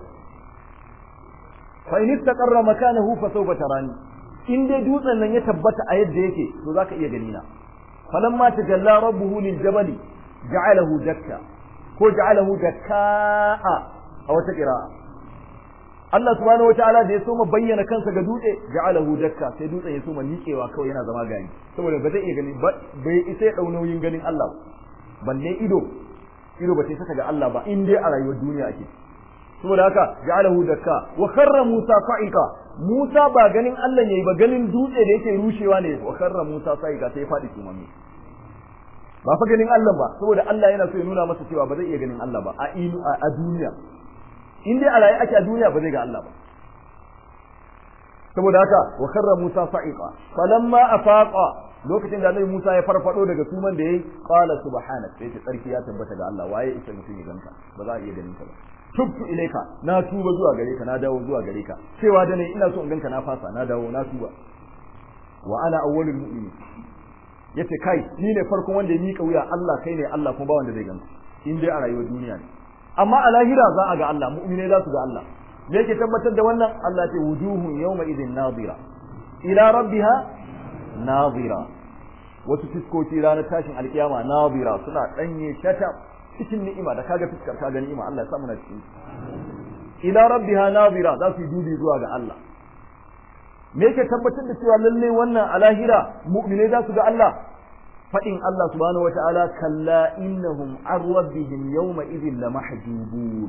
fa in istaqarra makanahu fa sawfa tarani in dai dutsen nan ya tabbata a yadda yake to zaka iya gani na falamma tajalla rabbuhu lil jabali ja'alahu dakka ko ja'alahu dakka a wata qira'a Allah subhanahu wataala da ya so ma bayyana kansa ga dutse ja'alahu dakka sai dutsen ya so ma miƙewa kawai yana zama gani saboda ba zai iya gani bai isa ya dau nauyin ganin Allah balle ido ido ba sai saka ga Allah ba in dai a rayuwar duniya ake saboda haka ja'alahu dakka wa kharra Musa sa'iqa Musa ba ganin Allah yayi ba ganin dutse da yake rushewa ne wa kharra Musa sa'iqa sai ya fadi kimami ba fa ganin Allah ba saboda Allah yana so ya nuna masa cewa ba zai iya ganin Allah ba a a duniya in dai a raye ake a duniya ba zai ga Allah ba saboda haka wa kharra Musa sa'iqa falamma afaqa lokacin da Annabi Musa ya farfado daga suman da yayi qala subhanak sai tsarki ya tabbata ga Allah waye isa mutum ya ganka ba za a iya ganin ka ba tubtu ilaika na tuba zuwa gare ka na dawo zuwa gare ka cewa da ne ina so in ganka na fasa na dawo na tuba wa ana awwalul mu'minin yace kai ni ne farkon wanda ya mika wuya Allah kai ne Allah kuma ba wanda zai ganka in dai a rayuwar duniya ne amma a lahira za a ga Allah mu'mine za su ga Allah me yake tabbatar da wannan Allah ce wujuhun yawma idhin nadira ila rabbiha nadira wasu fiskoki ranar tashin alkiyama nadira suna danye shata cikin ni'ima da kaga fiskar kaga ni'ima Allah ya samu na cikin ila rabbiha nadira za su yi dubi zuwa ga Allah me yake tabbatar da cewa lalle wannan a lahira mu'mine za su ga Allah fadin Allah subhanahu wataala kalla innahum an rabbihim yawma idhin lamahjubun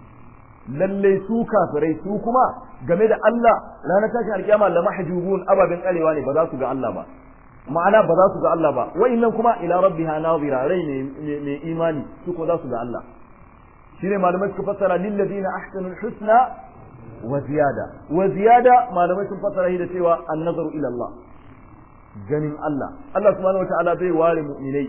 lalle su kafirai su kuma game da Allah ranar tashin alkiyama lamahjubun ababen karewa ne ba za su ga Allah ba ma'ana ba za su ga Allah ba wa'annan kuma ila rabbiha nazira rai ne mai imani su ko za su ga Allah shine malamai suka fassara lil ladina ahsanul husna wa ziyada wa ziyada malamai sun fassara shi da cewa an-nazaru ila Allah ganin Allah Allah subhanahu wataala zai ware mu'minai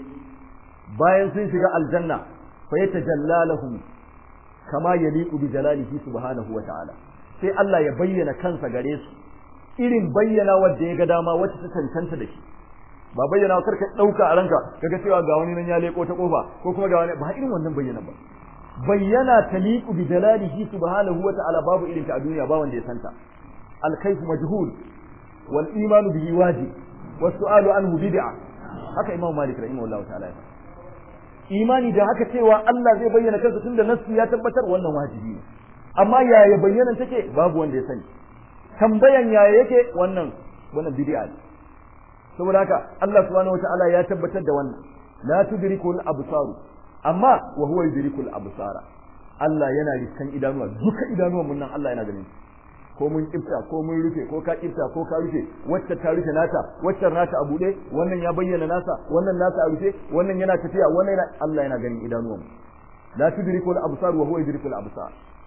bayan sun shiga aljanna fa yatajalla lahum kama yaliqu bi jalalihi subhanahu wataala sai Allah ya bayyana kansa gare su irin bayyana wanda ya ga dama wacce ta tantance da shi ba bayyana karka dauka a ranka kaga cewa ga wani nan ya leko ta kofa ko kuma ga wani ba irin wannan bayyana ba bayyana taliqu bi jalalihi subhanahu wataala babu irin ta a duniya ba wanda ya santa al-kayfu majhul wal imanu bihi wajib والسؤال عنه بدعة haka Imam Malik rahimahullahu ta'ala imani da haka cewa Allah zai bayyana kansa tunda nassi ya tabbatar wannan wajibi ne amma yaya bayyana take babu wanda ya sani tambayan yaya yake wannan wannan bid'a ne saboda haka Allah subhanahu wataala ya tabbatar da wannan la tudrikul absar amma wa huwa yudrikul absara Allah yana riskan idanuwa duka idanuwan mun nan Allah yana ganin ko mun kifta ko mun rufe ko ka kifta ko ka rufe wacce ta rufe nata wacce nata a bude wannan ya bayyana nasa wannan nasa a rufe wannan yana tafiya wannan yana Allah yana ganin idanuwan la tudrikul absar wa huwa yudrikul absar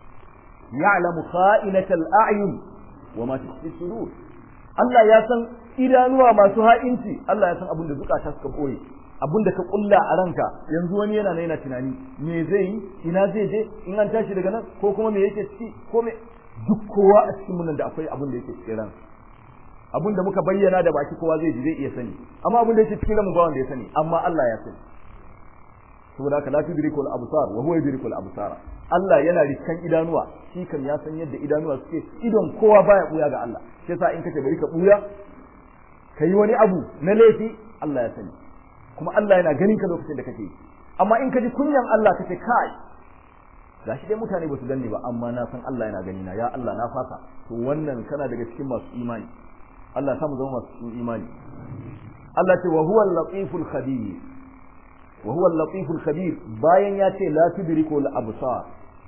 ya'lamu kha'inatal a'yun wa ma tukhfi sudur Allah ya san idanuwa masu ha'inci Allah ya san abin da zukata suka boye abin da ka kulla a ranka yanzu wani yana yana tunani me zai yi ina zai je in an tashi daga nan ko kuma me yake ciki ko me duk kowa a cikin mun da akwai abin da yake cikin ran abin da muka bayyana da baki kowa zai ji zai iya sani amma abin da yake cikin ran mu ba wanda ya sani amma Allah ya sani saboda haka la tudrikul absar wa huwa yudrikul absara Allah yana riskan idanuwa shi kan ya san yadda idanuwa suke idon kowa baya buya ga Allah shi yasa in kace bari ka buya kai wani abu na laifi Allah ya sani kuma Allah yana ganin ka lokacin da kake amma in kaji kunyan Allah kace kai gashi dai mutane ba su ganni ba amma na san Allah yana gani na ya Allah na fasa to wannan kana daga cikin masu imani Allah ta mu zama masu imani Allah ce wa huwa al-latiful khabir wa huwa al-latiful khabir bayan ya ce la tudrikul absar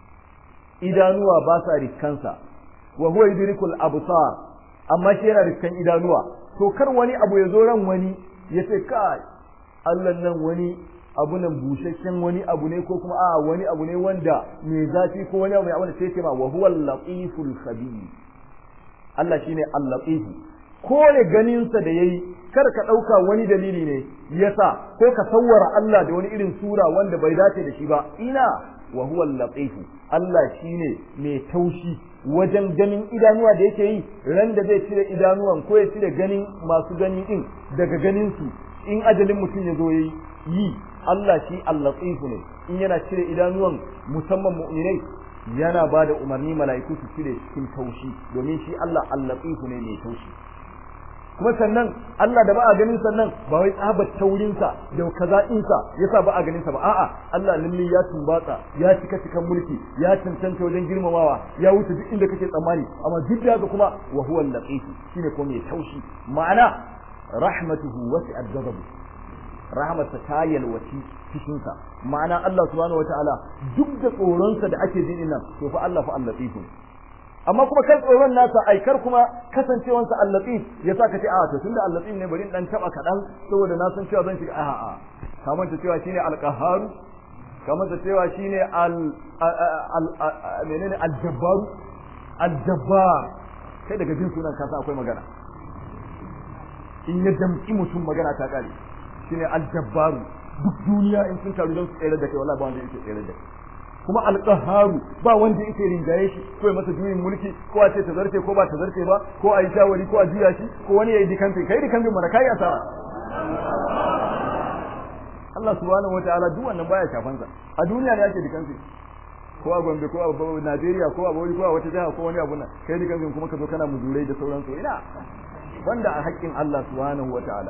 idanuwa ba sa riskansa wa huwa yudrikul absar amma shi yana riskan idanuwa to kar wani abu ya zo ran wani ya ce kai Allah nan wani abu nan busasshen wani abu ne ko kuma a wani abu ne wanda mai zafi ko wani abu mai abu da sai ce ma wa huwa al-latiful khabir Allah shine al-latif kore ganin sa da yayi kar ka dauka wani dalili ne yasa ko ka sawwara Allah da wani irin sura wanda bai dace da shi ba ina wa huwa al-latif Allah shine mai taushi wajen ganin idanuwa da yake yi ran da zai cire idanuwan ko ya cire ganin masu gani din daga ganin su in ajalin mutum ya zo yayi yi Allah shi al-latif ne in yana cire idanuwan musamman mu'minai yana ba da umarni mala'iku su cire cikin taushi domin shi Allah al-latif ne mai taushi kuma sannan Allah da ba a ganin sannan ba wai tsabar taurin sa da kaza din sa yasa ba a ganin sa ba a'a Allah lalle ya tumbatsa ya cika cikan mulki ya tantance wajen girmamawa ya wuce duk inda kake tsammani amma duk da haka kuma wa huwa al-latif shine ko mai taushi ma'ana rahmatuhu wasi'at ghadabu rahmatsa ta yalwaci cikin sa ma'ana Allah subhanahu wataala duk da tsoron sa da ake jin nan to fa Allah fa al-latif amma kuma kan tsoron nasa aikar kuma kasancewansa al-latif yasa kace a to tunda al-latif ne bari dan taba kadan saboda na san cewa zan shiga a a kamar ta cewa shine al-qahhar kamar ta cewa shine al menene al-jabbar al-jabbar sai daga jin sunan kasa akwai magana in ya damki mutum magana ta kare shine al-jabbar duk duniya in sun taru don su tsere da kai wallahi ba wanda yake tsere da kai kuma alqaharu ba wanda yake rinjaye shi ko masa juyin mulki ko a ce ta zarce ko ba ta zarce ba ko a yi shawari ko a juya shi ko wani ya yi dikamfe kai dikamfe mana kai asara Allah subhanahu wataala duk wannan baya shafan sa a duniya ne yake dikamfe ko a Gombe ko a Najeriya ko a Bauchi ko a wata jiha ko wani abu nan kai dikamfe kuma ka zo kana muzurai da sauransu ina wanda a haƙƙin Allah subhanahu wataala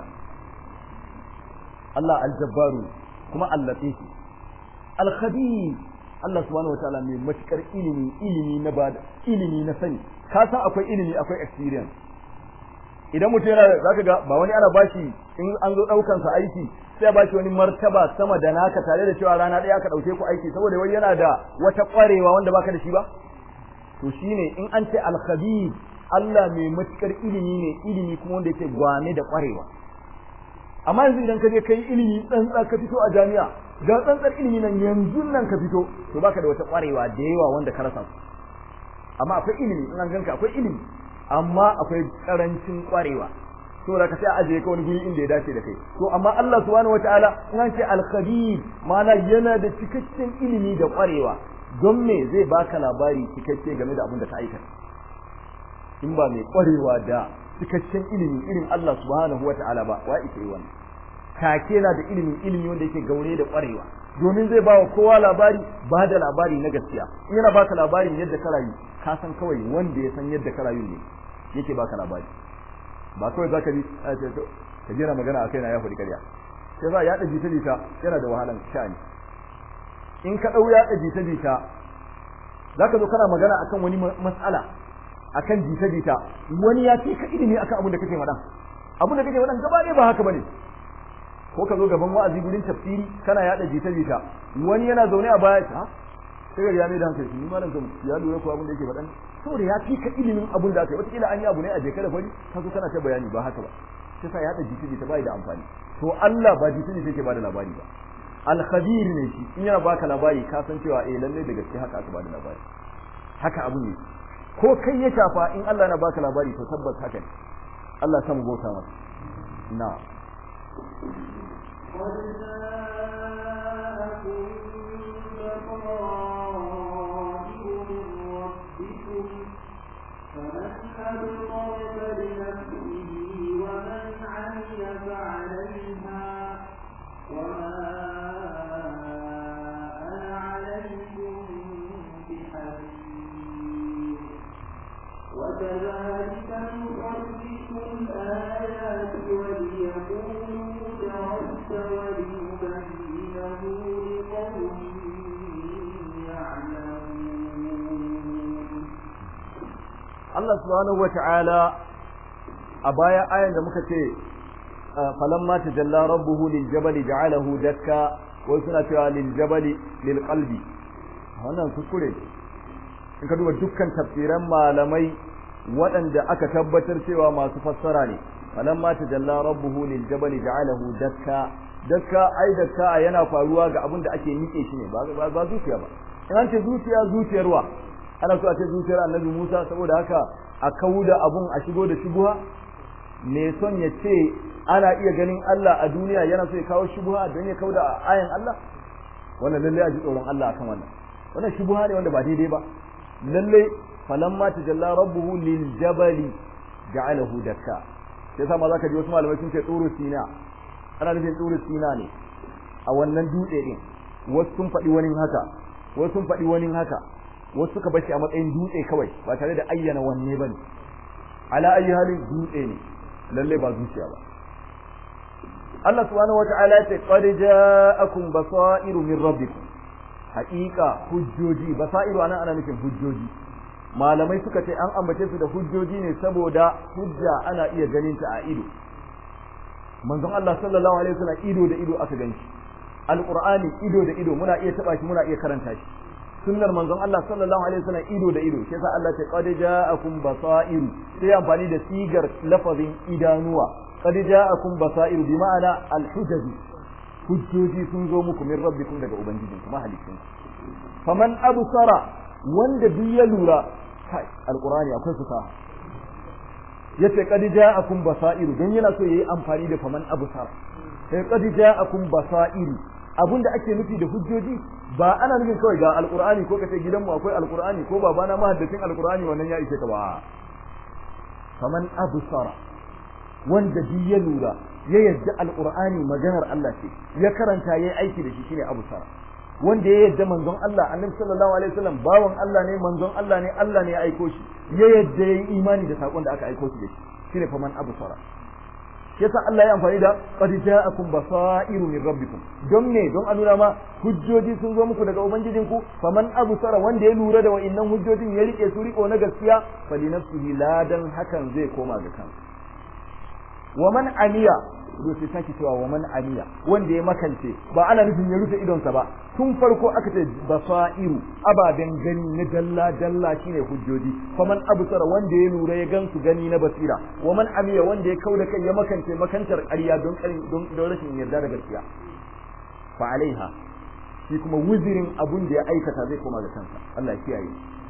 Allah al-jabbaru kuma al-latif al-khabir Allah subhanahu wataala mai matukar ilimi ilimi na bada ilimi na sani ka san akwai ilimi akwai experience idan mutum yana zaka ga ba wani ana bashi in an zo daukan sa aiki sai bashi wani martaba sama da naka tare da cewa rana daya aka dauke ku aiki saboda wai yana da wata kwarewa wanda baka da shi ba to shine in an ce al-khabir Allah mai matukar ilimi ne ilimi kuma wanda yake gwane da kwarewa amma yanzu idan ka je kai ilimi tsantsa ka fito a jami'a ga tsantsar ilimi nan yanzu nan ka fito to baka da wata kwarewa da yawa wanda ka rasa amma akwai ilimi in an ganka akwai ilimi amma akwai karancin kwarewa to da ka sai aje ka wani guri inda ya dace da kai to amma Allah subhanahu wataala in an ce al-khabir ma'ana yana da cikakken ilimi da kwarewa don me zai baka labari cikakke game da abin da ka aikata in ba mai kwarewa da cikakken ilimi irin Allah subhanahu wataala ba wa ita yi wannan kake na da ilimi ilimi wanda yake gaure da kwarewa domin zai bawa kowa labari ba da labari na gaskiya in yana baka labarin yadda ka rayu ka san kawai wanda ya san yadda ka rayu ne yake baka labari ba kawai zaka bi ka jira magana akai na ya faɗi ƙarya sai za ya da jita jita yana da wahalan sha'ani in ka dau ya da jita jita zaka zo kana magana akan wani mas'ala akan jita jita wani ya ce ka ilimi akan abin da kake faɗa abin da kake faɗa gaba ne ba haka bane ko ka zo gaban wa'azi gurin tafsiri kana yada jita jita wani yana zaune a baya ha sai ya mai da hankali ni malam kan ya lura ko abin da yake faɗan saboda ya fi ka ilimin abin da aka yi wataƙila an yi abu ne a jeka da fari ka zo kana ta bayani ba haka ba sai sa yada jita jita bai da amfani to Allah ba jita jita yake bada labari ba al-khabir ne shi in yana baka labari ka san cewa eh lalle da gaske haka aka bada labari haka abu ne ko kai ya shafa in Allah na baka labari to tabbas haka ne Allah ya samu bauta masa na'am قد جاءكم بصائر من ربكم فمن أبصر فلنفسه ومن عمل فعليها وما أنا عليكم بحفيظ وكذلك نصرف الآيات وليقولوا ولنبينه لقوم يعلمون Allah subhanahu wata'ala a baya ayan da muka ce falamma tajalla rabbuhu lil jabali ja'alahu dakka wai suna cewa lil jabali lil qalbi wannan kuskure in ka duba dukkan tafsiran malamai waɗanda aka tabbatar cewa masu fassara ne falamma tajalla rabbuhu lil jabali ja'alahu dakka dakka ai dakka yana faruwa ga abin da ake nike shi ne ba ba zuciya ba in an ce zuciya zuciyarwa ana so a ce zuciyar annabi Musa saboda haka a kauda abun a shigo da shubuha me son ya ce ana iya ganin Allah a duniya yana so ya kawo shubuha don ya kauda ayan Allah wannan lalle a ji tsoron Allah akan wannan wannan shubuha ne wanda ba daidai ba lalle falamma tajalla rabbuhu lil jabali ja'alahu dakka sai sama zaka ji wasu malamai sun ce tsuru sina ana nufin tsuru sina ne a wannan dutse din wasu sun faɗi wani haka wasu sun faɗi wani haka wasu suka bashi a matsayin dutse kawai ba tare da ayyana wanne bane ala ayi halin dutse ne lalle ba zuciya ba Allah subhanahu wata'ala ya ce qad ja'akum basairu min rabbikum haqiqa hujjoji basairu anan ana nufin hujjoji malamai suka ce an ambace su da hujjoji ne saboda hujja ana iya ganin ta a ido manzon Allah sallallahu alaihi wasallam ido da ido aka ganshi alqur'ani ido da ido muna iya taba shi muna iya karanta shi sunnar manzon Allah sallallahu alaihi wasallam ido da ido shi yasa Allah ya ce qad ja'akum basairu sai amfani da sigar lafazin idanuwa qad ja'akum basairu bi ma'ana al-hujaji hujjoji sun zo muku min rabbikum daga ubangijinku mahalicinku faman absara wanda duk ya lura kai alqur'ani akwai fusaha yace qad ja'akum basairu dan yana so yayi amfani da faman absara sai qad ja'akum basairu abunda ake nufi da hujjoji ba ana nufin kawai ga alqur'ani ko kace gidanmu akwai alqur'ani ko babana mahaddacin alqur'ani wannan ya ishe ka ba faman absara wanda duk ya lura ya yadda alqur'ani maganar Allah ce ya karanta yayi aiki da shi shine absara wanda ya yadda manzon Allah annabi sallallahu alaihi wasallam bawan Allah ne manzon Allah ne Allah ne ya aiko shi ya yadda yayi imani da sakon da aka aiko shi da shi shine faman absara yasa Allah ya amfani da qad ja'akum basairu min rabbikum don ne don a nuna ma hujjoji sun zo muku daga ubangijinku faman absara wanda ya lura da wa'annan hujjojin ya rike su riko na gaskiya fali nafsihi ladan hakan zai koma ga kansa wa man amiya sai sake cewa wa man amiya wanda ya makance ba ana nufin ya rufe idonsa ba tun farko aka ce basairu ababen gani na dalla dalla shine hujjoji faman absara wanda ya lura ya gansu gani na basira wa man amiya wanda ya kauda kai ya makance makantar ƙarya don don don rashin yarda da gaskiya fa alaiha shi kuma wuzirin abun da ya aikata zai koma ga kansa Allah ya kiyaye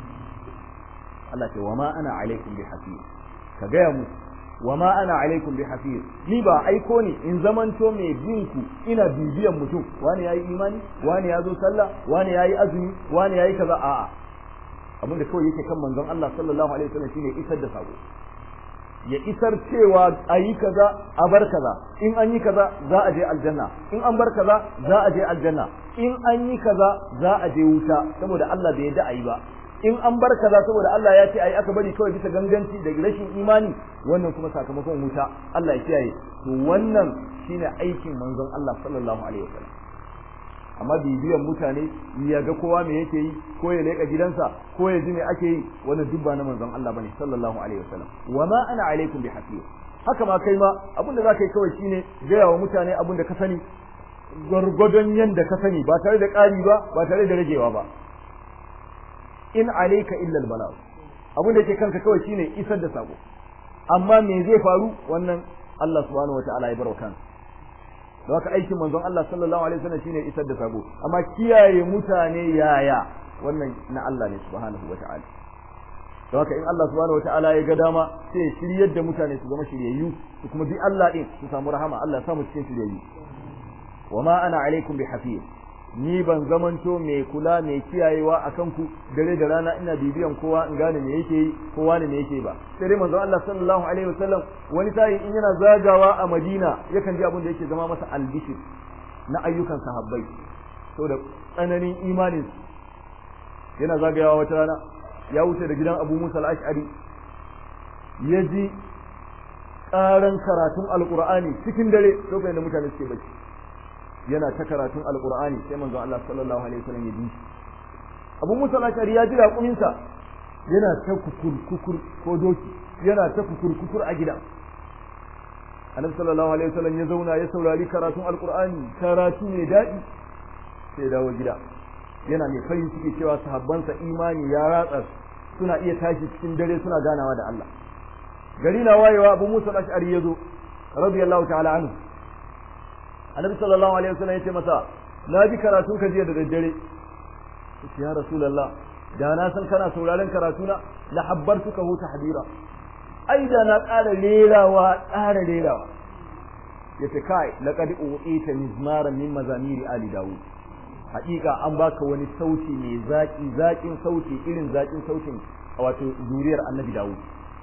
Allah ce wa ma ana alaikum bi hafiz ka ga mu wa ma ana alaikum bi hafiz ni ba aiko ni in zamanto mai bin ku ina bibiyan mutum wani yayi imani wani yazo sallah wani yayi azumi wani yayi kaza a'a abin da kawai yake kan manzon Allah sallallahu alaihi wasallam shine isar da sako ya isar cewa ayi kaza a bar kaza in an yi kaza za a je aljanna in an bar kaza za a je aljanna in an yi kaza za a je wuta saboda Allah bai yarda ayi ba in an bar kaza saboda Allah ya ce ai aka bari kawai bisa ganganci da rashin imani wannan kuma sakamakon wuta Allah ya kiyaye to wannan shine aikin manzon Allah sallallahu alaihi wasallam amma bibiyan mutane ya ga kowa me yake yi ko ya leka gidansa ko ya ji me ake yi wannan dubba na manzon Allah bane sallallahu alaihi wasallam wama ana alaikum bihafiz haka ma kai ma abinda zaka yi kawai shine gaya wa mutane abinda ka sani gurgudun yanda ka sani ba tare da ƙari ba ba tare da ragewa ba in alayka illa albalagh abin da yake kanka kawai shine isar da sako amma me zai faru wannan Allah subhanahu wataala ya barwa kansa don haka aikin manzon Allah sallallahu alaihi wasallam shine isar da sako amma kiyaye mutane yaya wannan na Allah ne subhanahu wataala don haka in Allah subhanahu wataala ya ga dama sai ya shiryar da mutane su zama shiryayyu su kuma bi Allah din su samu rahama Allah ya samu cikin shiryayyu wama ana alaikum bihafiz ni ban zamanto mai kula mai kiyayewa akan ku dare da rana ina bibiyan kowa in gane me yake yi kowa ne me yake ba sai dai manzo Allah sallallahu alaihi wasallam wani sai in yana zagawa a Madina yakan ji abin da yake zama masa albishir na ayyukan sahabbai saboda tsananin imanin yana zagayawa wata rana ya wuce da gidan Abu Musa al-Ash'ari yaji karan karatun alqur'ani cikin dare lokacin da mutane suke bacci yana ta karatun alqur'ani sai manzo Allah sallallahu alaihi wasallam ya bi Abu Musa al-Ash'ari ya ji raƙumin sa yana ta kukur kukur ko doki yana ta kukur kukur a gida Annabi sallallahu alaihi wasallam ya zauna ya saurari karatun alqur'ani karatu ne dadi sai dawo gida yana mai farin ciki cewa sahabbansa imani ya ratsa suna iya tashi cikin dare suna ganawa da Allah gari na wayewa Abu Musa al-Ash'ari yazo radiyallahu ta'ala anhu Annabi sallallahu alaihi wasallam yace masa na bi karatun ka jiya da daddare ya rasulullah da na san kana sauraron karatuna la habbartuka hu tahdira ai da na ƙara lelawa ƙara lelawa yace kai laqad uqita mizmaran min mazamiri ali daud haƙiƙa an baka wani sauti mai zaki zakin sauti irin zakin sautin wato zuriyar annabi daud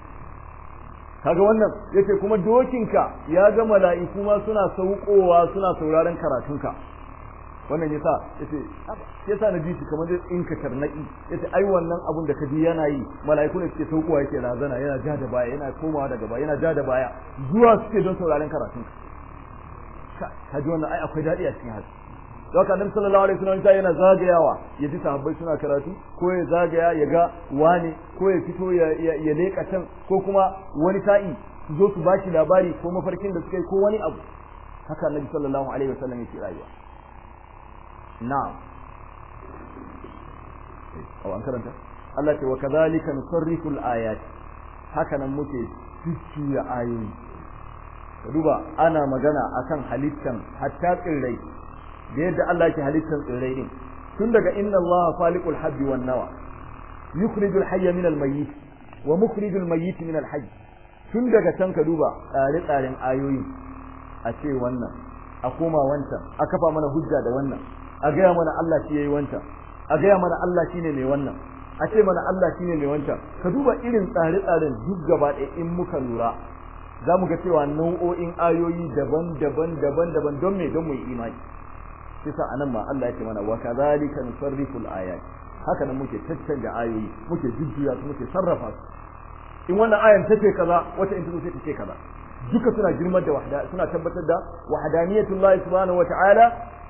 kaga wannan yace kuma dokinka ya ga mala'iku ma suna saukowa suna sauraron karatunka wannan yasa yace yasa na ji shi kamar zai tsinka tarnaki yace ai wannan abun da kaji yana yi mala'iku ne suke saukowa yake razana yana ja da baya yana komawa daga baya yana ja da baya zuwa suke don sauraron karatun ka kaji wannan ai akwai dadi a cikin haka Doka Annabi sallallahu alaihi wasallam yana zagayawa ya ji sahabbai suna karatu ko ya zagaya ya ga wani ko ya fito ya ya leka can ko kuma wani sa'i su zo su bashi labari ko mafarkin da suka yi ko wani abu haka Annabi sallallahu alaihi wasallam yake rayuwa na'am aw an karanta Allah ce wa kadhalika nusarrifu al-ayat haka nan muke cikiya ayoyi duba ana magana akan halittan hatta tsirrai da yadda Allah yake halittar tsirrai din tun daga inna Allah faliqul habbi wan nawa yukhrijul hayya min al mayyit wa mukhrijul mayyit min al hayy tun daga can ka duba tsare tsaren ayoyi a ce wannan a koma wancan a kafa mana hujja da wannan a gaya mana Allah shi yayi wancan a gaya mana Allah shine mai wannan a ce mana Allah shine mai wancan ka duba irin tsare tsaren duk gaba ɗaya in muka lura za mu ga cewa nau'o'in ayoyi daban-daban daban-daban don me don mu yi imani kisa anan ma Allah yake mana wa kadhalika nusarrifu al-ayat haka nan muke tattanja ayoyi muke jujjuya su muke sarrafa su in wannan ayan tace kaza wata in tace tace kaza duka suna girmar da wahda suna tabbatar da wahdaniyatullahi subhanahu wa ta'ala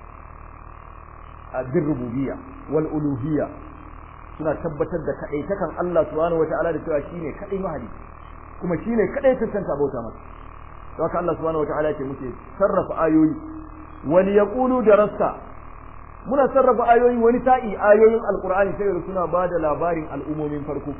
bir rububiyya wal uluhiyya suna tabbatar da kadaitakan Allah subhanahu wa ta'ala da cewa shine kadai mahali kuma shine kadai tantance bauta masa to haka Allah subhanahu wa ta'ala yake muke sarrafa ayoyi wani ya ƙulu da rasta muna sarrafa ayoyi wani ta'i ayoyin alƙur'ani sai suna ba da labarin al'ummomin farko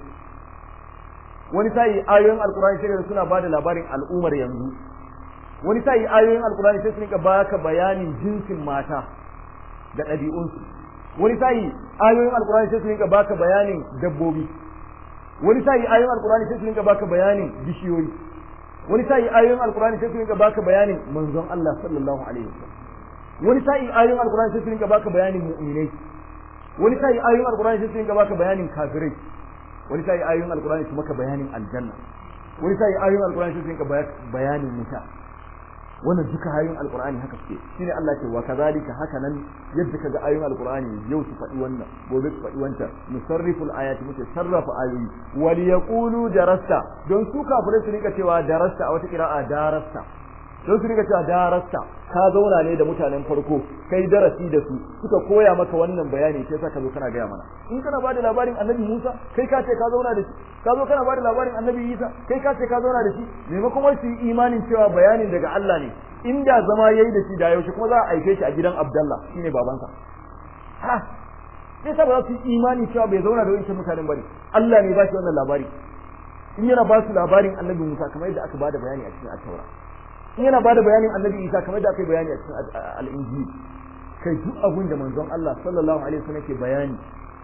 wani ta'i ayoyin alƙur'ani sai suna ba da labarin al'ummar yanzu wani ta'i ayoyin alƙur'ani sai suka baka bayanin jinsin mata da ɗabi'unsu wani ta'i ayoyin alƙur'ani sai suka baka bayanin dabbobi wani ta'i ayoyin alƙur'ani sai suka baka bayanin bishiyoyi wani ta'i ayoyin alƙur'ani sai suka baka bayanin manzon Allah sallallahu alaihi wasallam wani sa'i ayoyin alqur'ani sai su rinka baka bayanin mu'minai wani sa'i ayoyin alqur'ani sai su rinka baka bayanin kafirai wani sa'i ayoyin alqur'ani su maka bayanin aljanna wani sa'i ayoyin alqur'ani sai su rinka bayanin wuta wannan duka ayoyin alqur'ani haka suke shine Allah ce wa kadhalika haka nan yadda kaga ayoyin alqur'ani yau su faɗi wannan gobe su faɗi wancan musarriful ayati muke sarrafa ayoyi wal yaqulu darasta don su kafirai su rinka cewa darasta a wata qira'a darasta don su rinka cewa darasta ka zauna ne da mutanen farko kai darasi da su suka koya maka wannan bayani sai ka zo kana gaya mana in kana bada labarin annabi Musa kai ka ce ka zauna da shi ka zo kana bada labarin annabi Isa kai ka ce ka zauna da shi maimakon wai su yi imanin cewa bayanin daga Allah ne inda zama yayi da shi da yaushe kuma za a aike shi a gidan Abdullah shine babansa ha sai saboda su yi imani cewa bai zauna da wancan mutanen bane Allah ne ba shi wannan labari in yana ba su labarin annabi Musa kamar yadda aka bada bayani a cikin at-Taura in yana bada bayanin annabi Isa kamar da aka yi bayani a cikin al-Injil kai duk abun da manzon Allah sallallahu alaihi wasallam ke bayani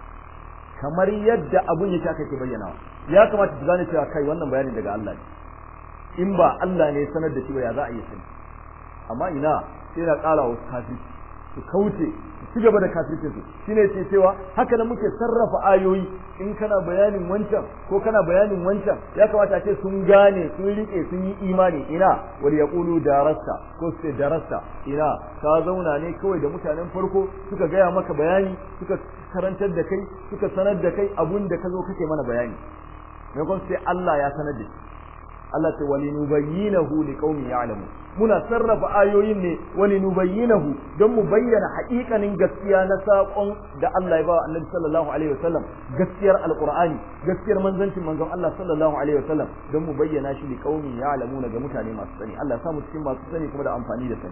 kamar yadda abun yake aka ke bayyana ya kamata ku gane cewa kai wannan bayanin daga Allah ne in ba Allah ne sanar da shi ba ya za a yi sani amma ina sai na ƙara wasu kafiri su kauce su gaba da kafircin su shine ce cewa haka nan muke sarrafa ayoyi in kana bayanin wancan ko kana bayanin wancan ya kamata a ce sun gane sun rike sun yi imani ina wal yaqulu darasta ko sai darasta ina ka zauna ne kawai da mutanen farko suka gaya maka bayani suka karantar da kai suka sanar da kai abun da ka zo kake mana bayani maimakon sai Allah ya sanar da shi Allah ta walinubayyinahu liqaumin ya'lamu muna sarrafa ayoyin ne walinubayyinahu don mu bayyana haƙiƙanin gaskiya na saƙon da Allah ya ba Annabi sallallahu alaihi wasallam gaskiyar alqur'ani gaskiyar manzancin manzon Allah sallallahu alaihi wasallam don mu bayyana shi liqaumin ya'lamuna ga mutane masu sani Allah ya samu cikin masu sani kuma da amfani da sani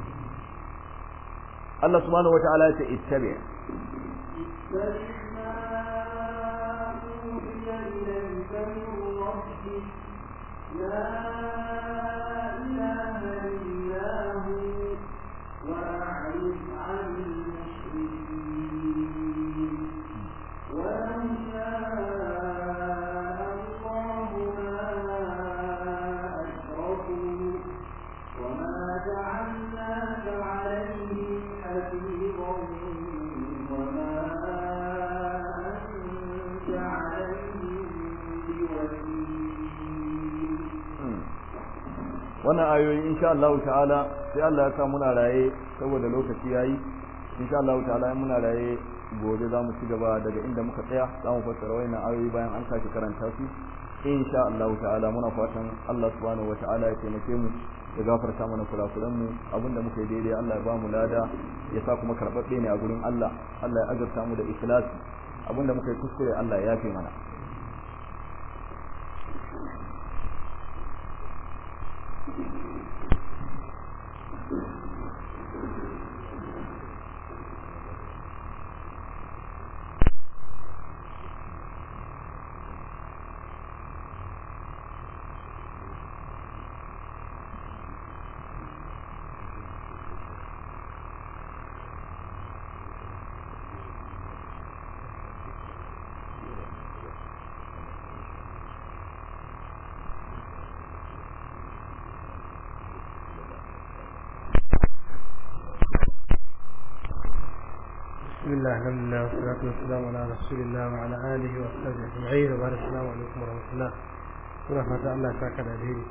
Allah subhanahu wataala ya ce ittabi' لا إله إلا هو وأعرض عن المشركين ولو شاء الله ما أشركوا وما جعلناك عليهم حفيظا وما أنت عليهم بوكيل. wannan ayoyi insha Allah ta'ala sai Allah ya sa muna raye saboda lokaci yayi insha Allah ta'ala muna raye gobe za mu ci gaba daga inda muka tsaya za mu fassara wayannan ayoyi bayan an sake karanta su insha Allah ta'ala muna fatan Allah subhanahu wata'ala ya taimake mu ya gafarta mana kurakuran mu abinda muka yi daidai Allah ya ba mu lada ya sa kuma karbabbe ne a gurin Allah Allah ya azurta mu da ikhlasi abinda muka yi kuskure Allah ya yafe mana بسم الله الحمد لله والصلاة والسلام على رسول الله وعلى آله وصحبه أجمعين وبارك السلام عليكم ورحمة الله muna fata Allah ya saka da alheri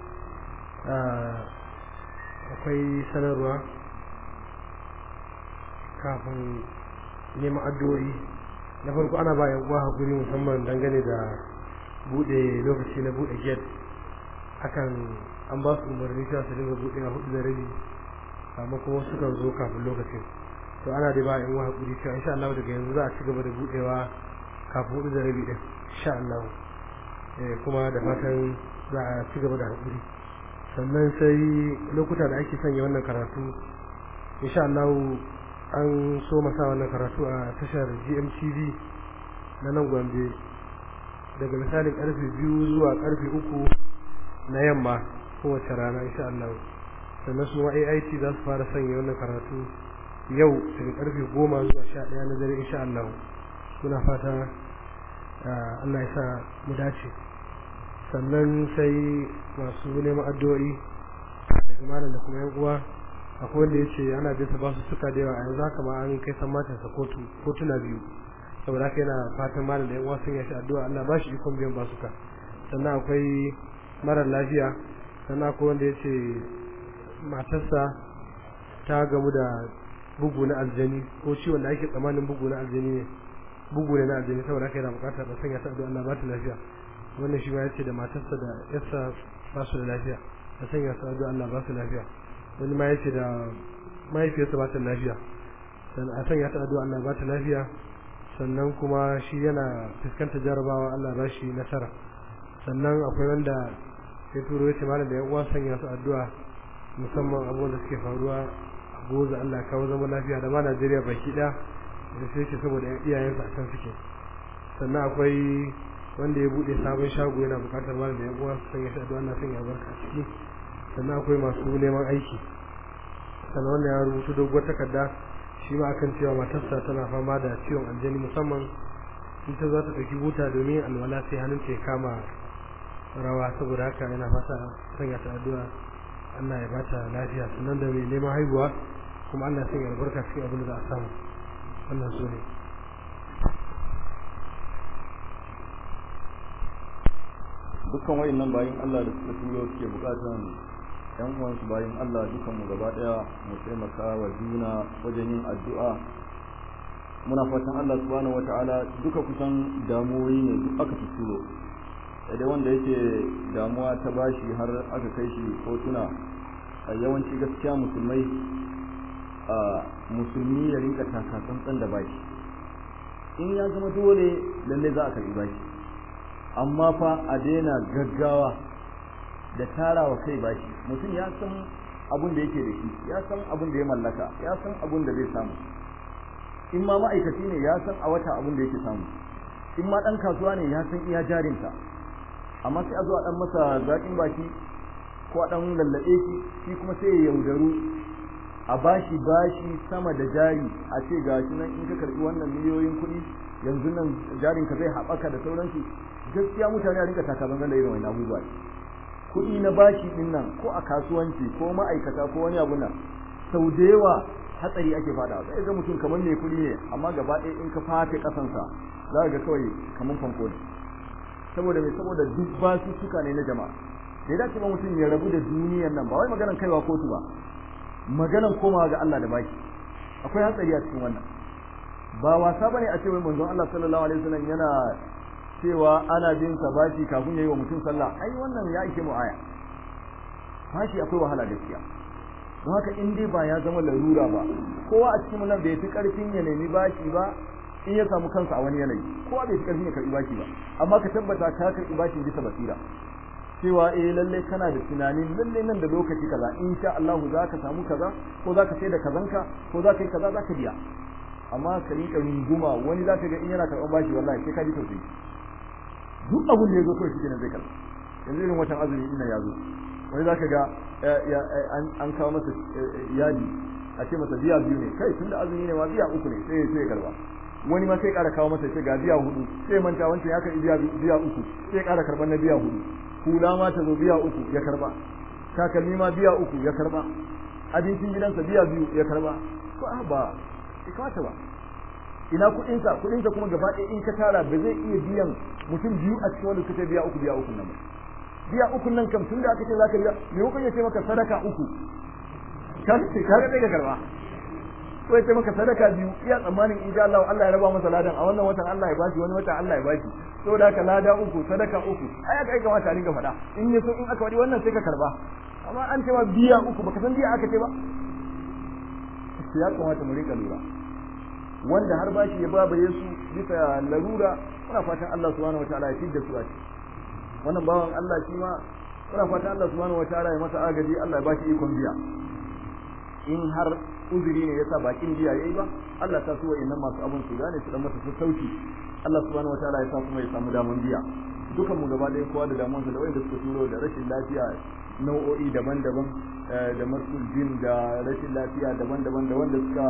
akwai sanarwa kafin neman addu'o'i na farko ana ba yan uwa hakuri musamman dangane da bude lokaci na bude gate hakan an ba su umarni cewa su dinga bude a hudu da rabi amma kuma sukan zo kafin lokacin to ana da ba in wa hakuri cewa insha Allah daga yanzu za a ci gaba da budewa kafin hudu da rabi din insha Allah eh kuma da fatan za a ci gaba da hakuri sannan sai lokuta da ake sanya wannan karatu insha Allah an so masa wannan karatu a tashar G M T V na nan Gombe daga misalin karfe biyu zuwa karfe uku na yamma kowace rana insha Allah sannan su A I T za su fara sanya wannan karatu yau daga karfe goma zuwa sha ɗaya na dare insha Allah muna fata Allah ya sa mu dace sannan sai masu neman addu'o'i daga malam da kuma yan uwa akwai wanda yace ana bisa ba su suka da yawa a yanzu haka ma an kai san matan sa kotu kotuna biyu saboda haka yana fatan malam da yan uwa sun yashi addu'a Allah ba shi ikon biyan ba suka sannan akwai mara lafiya sannan akwai wanda yace matarsa ta gamu da bugu na aljani ko ciwon da ake tsamanin bugu na aljani ne bugu ne na aljani saboda haka yana bukatar da sanya ta addu'a Allah ba ta lafiya wannan shi ma yace da matarsa da yarsa ba su da lafiya da sanya su addu'a Allah ba su lafiya wani ma yace da mahaifiyarsa ba ta lafiya sannan a sanya ta addu'a Allah ba ta lafiya sannan kuma shi yana fuskantar jarabawa Allah ba shi nasara sannan akwai wanda ya turo yace malam da yan uwa sanya su addu'a musamman abubuwan da suke faruwa goza Allah kawo zama lafiya da ma Najeriya baki da da sai ce saboda iyayensa a can suke sannan akwai wanda ya bude sabon shago yana bukatar malam da yan uwa su sanya shi addu'a Allah sanya barka a ciki sannan akwai masu neman aiki sannan wannan ya rubuta doguwar takarda shi ma akan cewa matarsa tana fama da ciwon aljani musamman in ta za ta ɗauki buta domin alwala sai hannun ta ya kama rawa saboda haka yana fata sanya ta addu'a Allah ya bata lafiya sannan da mai neman haihuwa kuma Allah sai ya albarka cikin abin da za a samu wannan so ne dukkan wayannan bayin Allah da suka turo suke bukatan yan uwan su bayin Allah dukan mu gaba daya mu taimaka wa juna wajen yin addu'a muna fatan Allah subhanahu wataala duka kusan damuwoyi ne duk aka turo da wanda yake damuwa ta bashi har aka kai shi kotuna a yawanci gaskiya musulmai a musulmi ya rinka taka tsantsan da bashi in ya zama dole lalle za a karbi bashi amma fa a daina gaggawa da tarawa kai bashi mutum ya san abin da yake da shi ya san abin da ya mallaka ya san abin da zai samu in ma ma'aikaci ne ya san a wata abin da yake samu in ma dan kasuwa ne ya san iya jarinta amma sai a zo a dan masa zakin baki ko a dan lallabe shi shi kuma sai ya yaudaru a bashi bashi sama da jari a ce gashi nan in ka karbi wannan miliyoyin kuɗi yanzu nan jarin ka zai haɓaka da sauransu gaskiya mutane a rinka takabangan da irin wannan abubuwa kuɗi na bashi din nan ko a kasuwanci ko ma'aikata ko wani abu nan sau da yawa hatsari ake fada sai ga mutum kamar mai kuɗi ne amma gaba ɗaya in ka fata kasansa za ka ga kawai kamar fanko ne saboda mai saboda duk basu suka ne na jama'a da ya dace ba mutum ya rabu da duniyar nan ba wai maganan kaiwa kotu ba maganan komawa ga Allah da baki akwai hatsari a cikin wannan. Ba wasa bane a ce wai manzon Allah sallallahu alaihi wasallam yana cewa ana bin sa bashi kafin yayi wa mutum sallah, ai wannan ya ike mu aya. Bashi akwai wahala gaskiya. Don haka in dai ba ya zama larura ba, kowa a cikin nan bai fi karfin ya nemi bashi ba in ya samu kansa a wani yanayi, kowa bai fi karfin ya karbi bashi ba, amma ka tabbata ka karbi bashin bisa basira. Cewa eh lalle kana da tunanin lalle nan da lokaci kaza insha Allah za ka samu kaza ko za ka sai da kazanka ko za ka yi kaza za ka biya. Amma ka rika runguma wani za ka ga in yana karɓar bashi wallahi sai ka ji tausayi. Duk abin da ya zo kawai shi ne zai karɓa. Yanzu irin watan azumi ina ya zo. Wani za ka ga an kawo masa yadi a ce masa biya biyu ne, kai tunda azumi ne ma biya uku ne sai sai ya karba. Wani ma sai ƙara kawo masa ce ga biya hudu, sai manta wancan ya kai biya biya uku sai ƙara karban na biya hudu. Hula ma ta zo biya uku ya karba, takalmi ma biya uku ya karba, abincin gidansa biya biyu ya karba. Ko a ba ya kamata ba. Ina kuɗinsa kuɗinsa kuma gaba ɗaya in ka tara ba zai iya biyan mutum biyu a cikin wanda suka biya uku biya uku nan ba. Biya uku nan kam tun da aka ce zaka biya me hukun ya ce maka sadaka uku ka ce ka ga dai ka karba ko ya ce maka sadaka biyu iya tsammanin insha Allah Allah ya raba masa ladan a wannan watan Allah ya bashi wani watan Allah ya bashi saboda haka lada uku sadaka uku ai aka aika mata ringa faɗa in ya so in aka wadi wannan sai ka karba amma an ce ma biya uku baka san biya aka ce ba ya kamata mu rika lura wanda har bashi ya babaye su bisa larura muna fatan Allah subhanahu wataala ya fidda su a ciki wannan bawan Allah shi ma muna fatan Allah subhanahu wataala ya masa agaji Allah ya bashi ikon biya in har uzuri ne yasa bakin biya yayi ba Allah ta so wa'annan masu abun su gane su dan masa sauki Allah subhanahu wataala ya sa kuma ya samu damun biya dukan mu gaba ɗaya kowa da damuwarsa da wanda suka turo da rashin lafiya nau'o'i daban-daban da masul jin da rashin lafiya daban-daban da wanda suka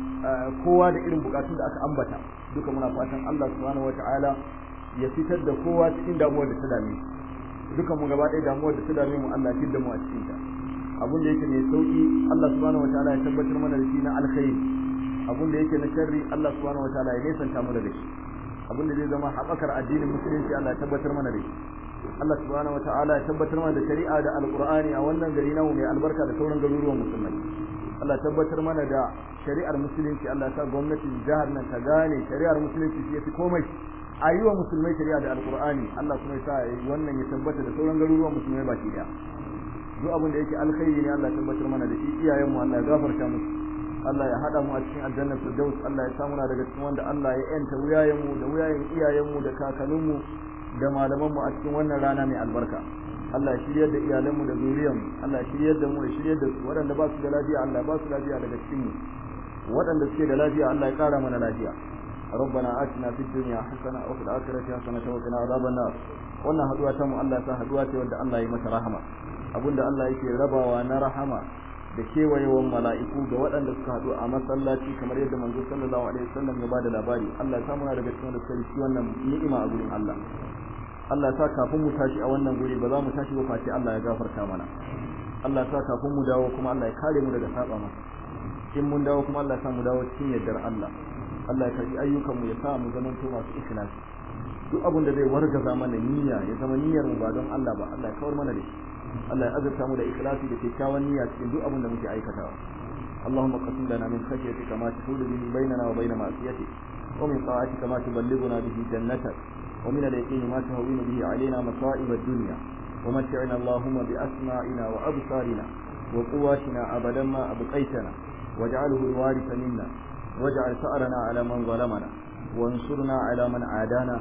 kowa da irin bukatun da aka ambata duka muna fatan Allah subhanahu wataala ya fitar da kowa cikin damuwar da ta dame duka mu gaba ɗaya damuwar da ta dame mu Allah ya fitar da mu a cikin ta abun da yake mai sauki Allah subhanahu wataala ya tabbatar mana da shi na alkhairi abun da yake na sharri Allah subhanahu wataala ya nesanta mu da shi abun da zai zama haɓakar addinin musulunci Allah ya tabbatar mana da shi Allah subhanahu wataala ya tabbatar mana da shari'a da alqur'ani a wannan gari namu mai albarka da sauran garuruwan musulmai Allah tabbatar mana da shari'ar musulunci Allah ya sa gwamnatin jihar nan ta gane shari'ar musulunci shi yafi komai a yi wa musulmai shari'a da alqur'ani Allah kuma ya sa wannan ya tabbata da sauran garuruwan musulmai baki daya duk abin da yake alkhairi ne Allah ya tabbatar mana da shi iyayen mu Allah ya gafarta musu Allah ya hada mu a cikin aljannar firdaus Allah ya samu na daga cikin wanda Allah ya yanta wuyayen mu da wuyayen iyayen mu da kakannin mu da malaman mu a cikin wannan rana mai albarka Allah ya shiryar da iyalan mu da zuriyar mu Allah ya shiryar da mu ya shiryar da su waɗanda ba su da lafiya Allah ba su lafiya daga cikin mu waɗanda suke da lafiya Allah ya ƙara mana lafiya ربنا آتنا في الدنيا حسنة وفي الآخرة حسنة وقنا عذاب النار wannan haduwa ta mu Allah ta haduwa ce wanda Allah ya mata rahama abinda Allah yake rabawa na rahama da kewayewan mala'iku ga waɗanda suka haɗu a masallaci kamar yadda manzo sallallahu alaihi wasallam ya bada labari Allah ya samu na daga cikin da suka yi wannan ni'ima a gurin Allah Allah ya sa kafin mu tashi a wannan guri ba za mu tashi ba face Allah ya gafarta mana Allah ya sa kafin mu dawo kuma Allah ya kare mu daga saba masa in mun dawo kuma Allah ya sa mu dawo cikin yardar Allah Allah ya karbi ayyukan mu ya sa mu zaman to masu ikhlasi duk abin da zai wargaza mana niyya ya zama niyyar mu ba don Allah ba Allah ya kawar mana da shi Allah ya azurta mu da ikhlasi da kyakkyawan niyya cikin duk abin da muke aikatawa Allahumma qasim lana min khashyatika ma tahulu bihi bainana wa bain ma'siyatik wa min ta'atika ma tuballighuna bihi jannatak wa min al-yaqini ma tahawwinu bihi alaina masa'ib ad-dunya wa mat'ina Allahumma bi asma'ina wa absarina wa quwwatina abadan ma abqaitana waj'alhu al-waritha minna waj'al sa'rana 'ala man zalamana وانصرنا على من عادانا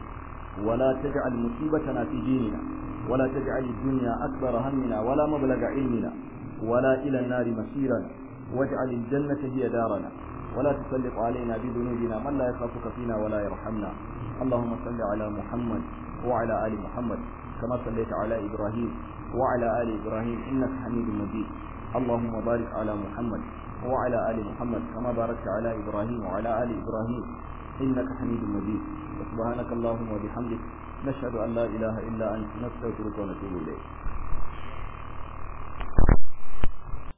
ولا تجعل مصيبتنا في ديننا ولا تجعل الدنيا أكبر همنا ولا مبلغ علمنا ولا إلى النار مسيرنا واجعل الجنة هي دارنا ولا تسلط علينا بذنوبنا من لا يخافك فينا ولا يرحمنا اللهم صل على محمد وعلى آل محمد كما صليت على إبراهيم وعلى آل إبراهيم إنك حميد مجيد اللهم بارك على محمد وعلى آل محمد كما باركت على إبراهيم وعلى آل إبراهيم إنك حميد مجيد سبحانك اللهم وبحمدك نشهد أن لا إله إلا أنت نستغفرك ونتوب إليك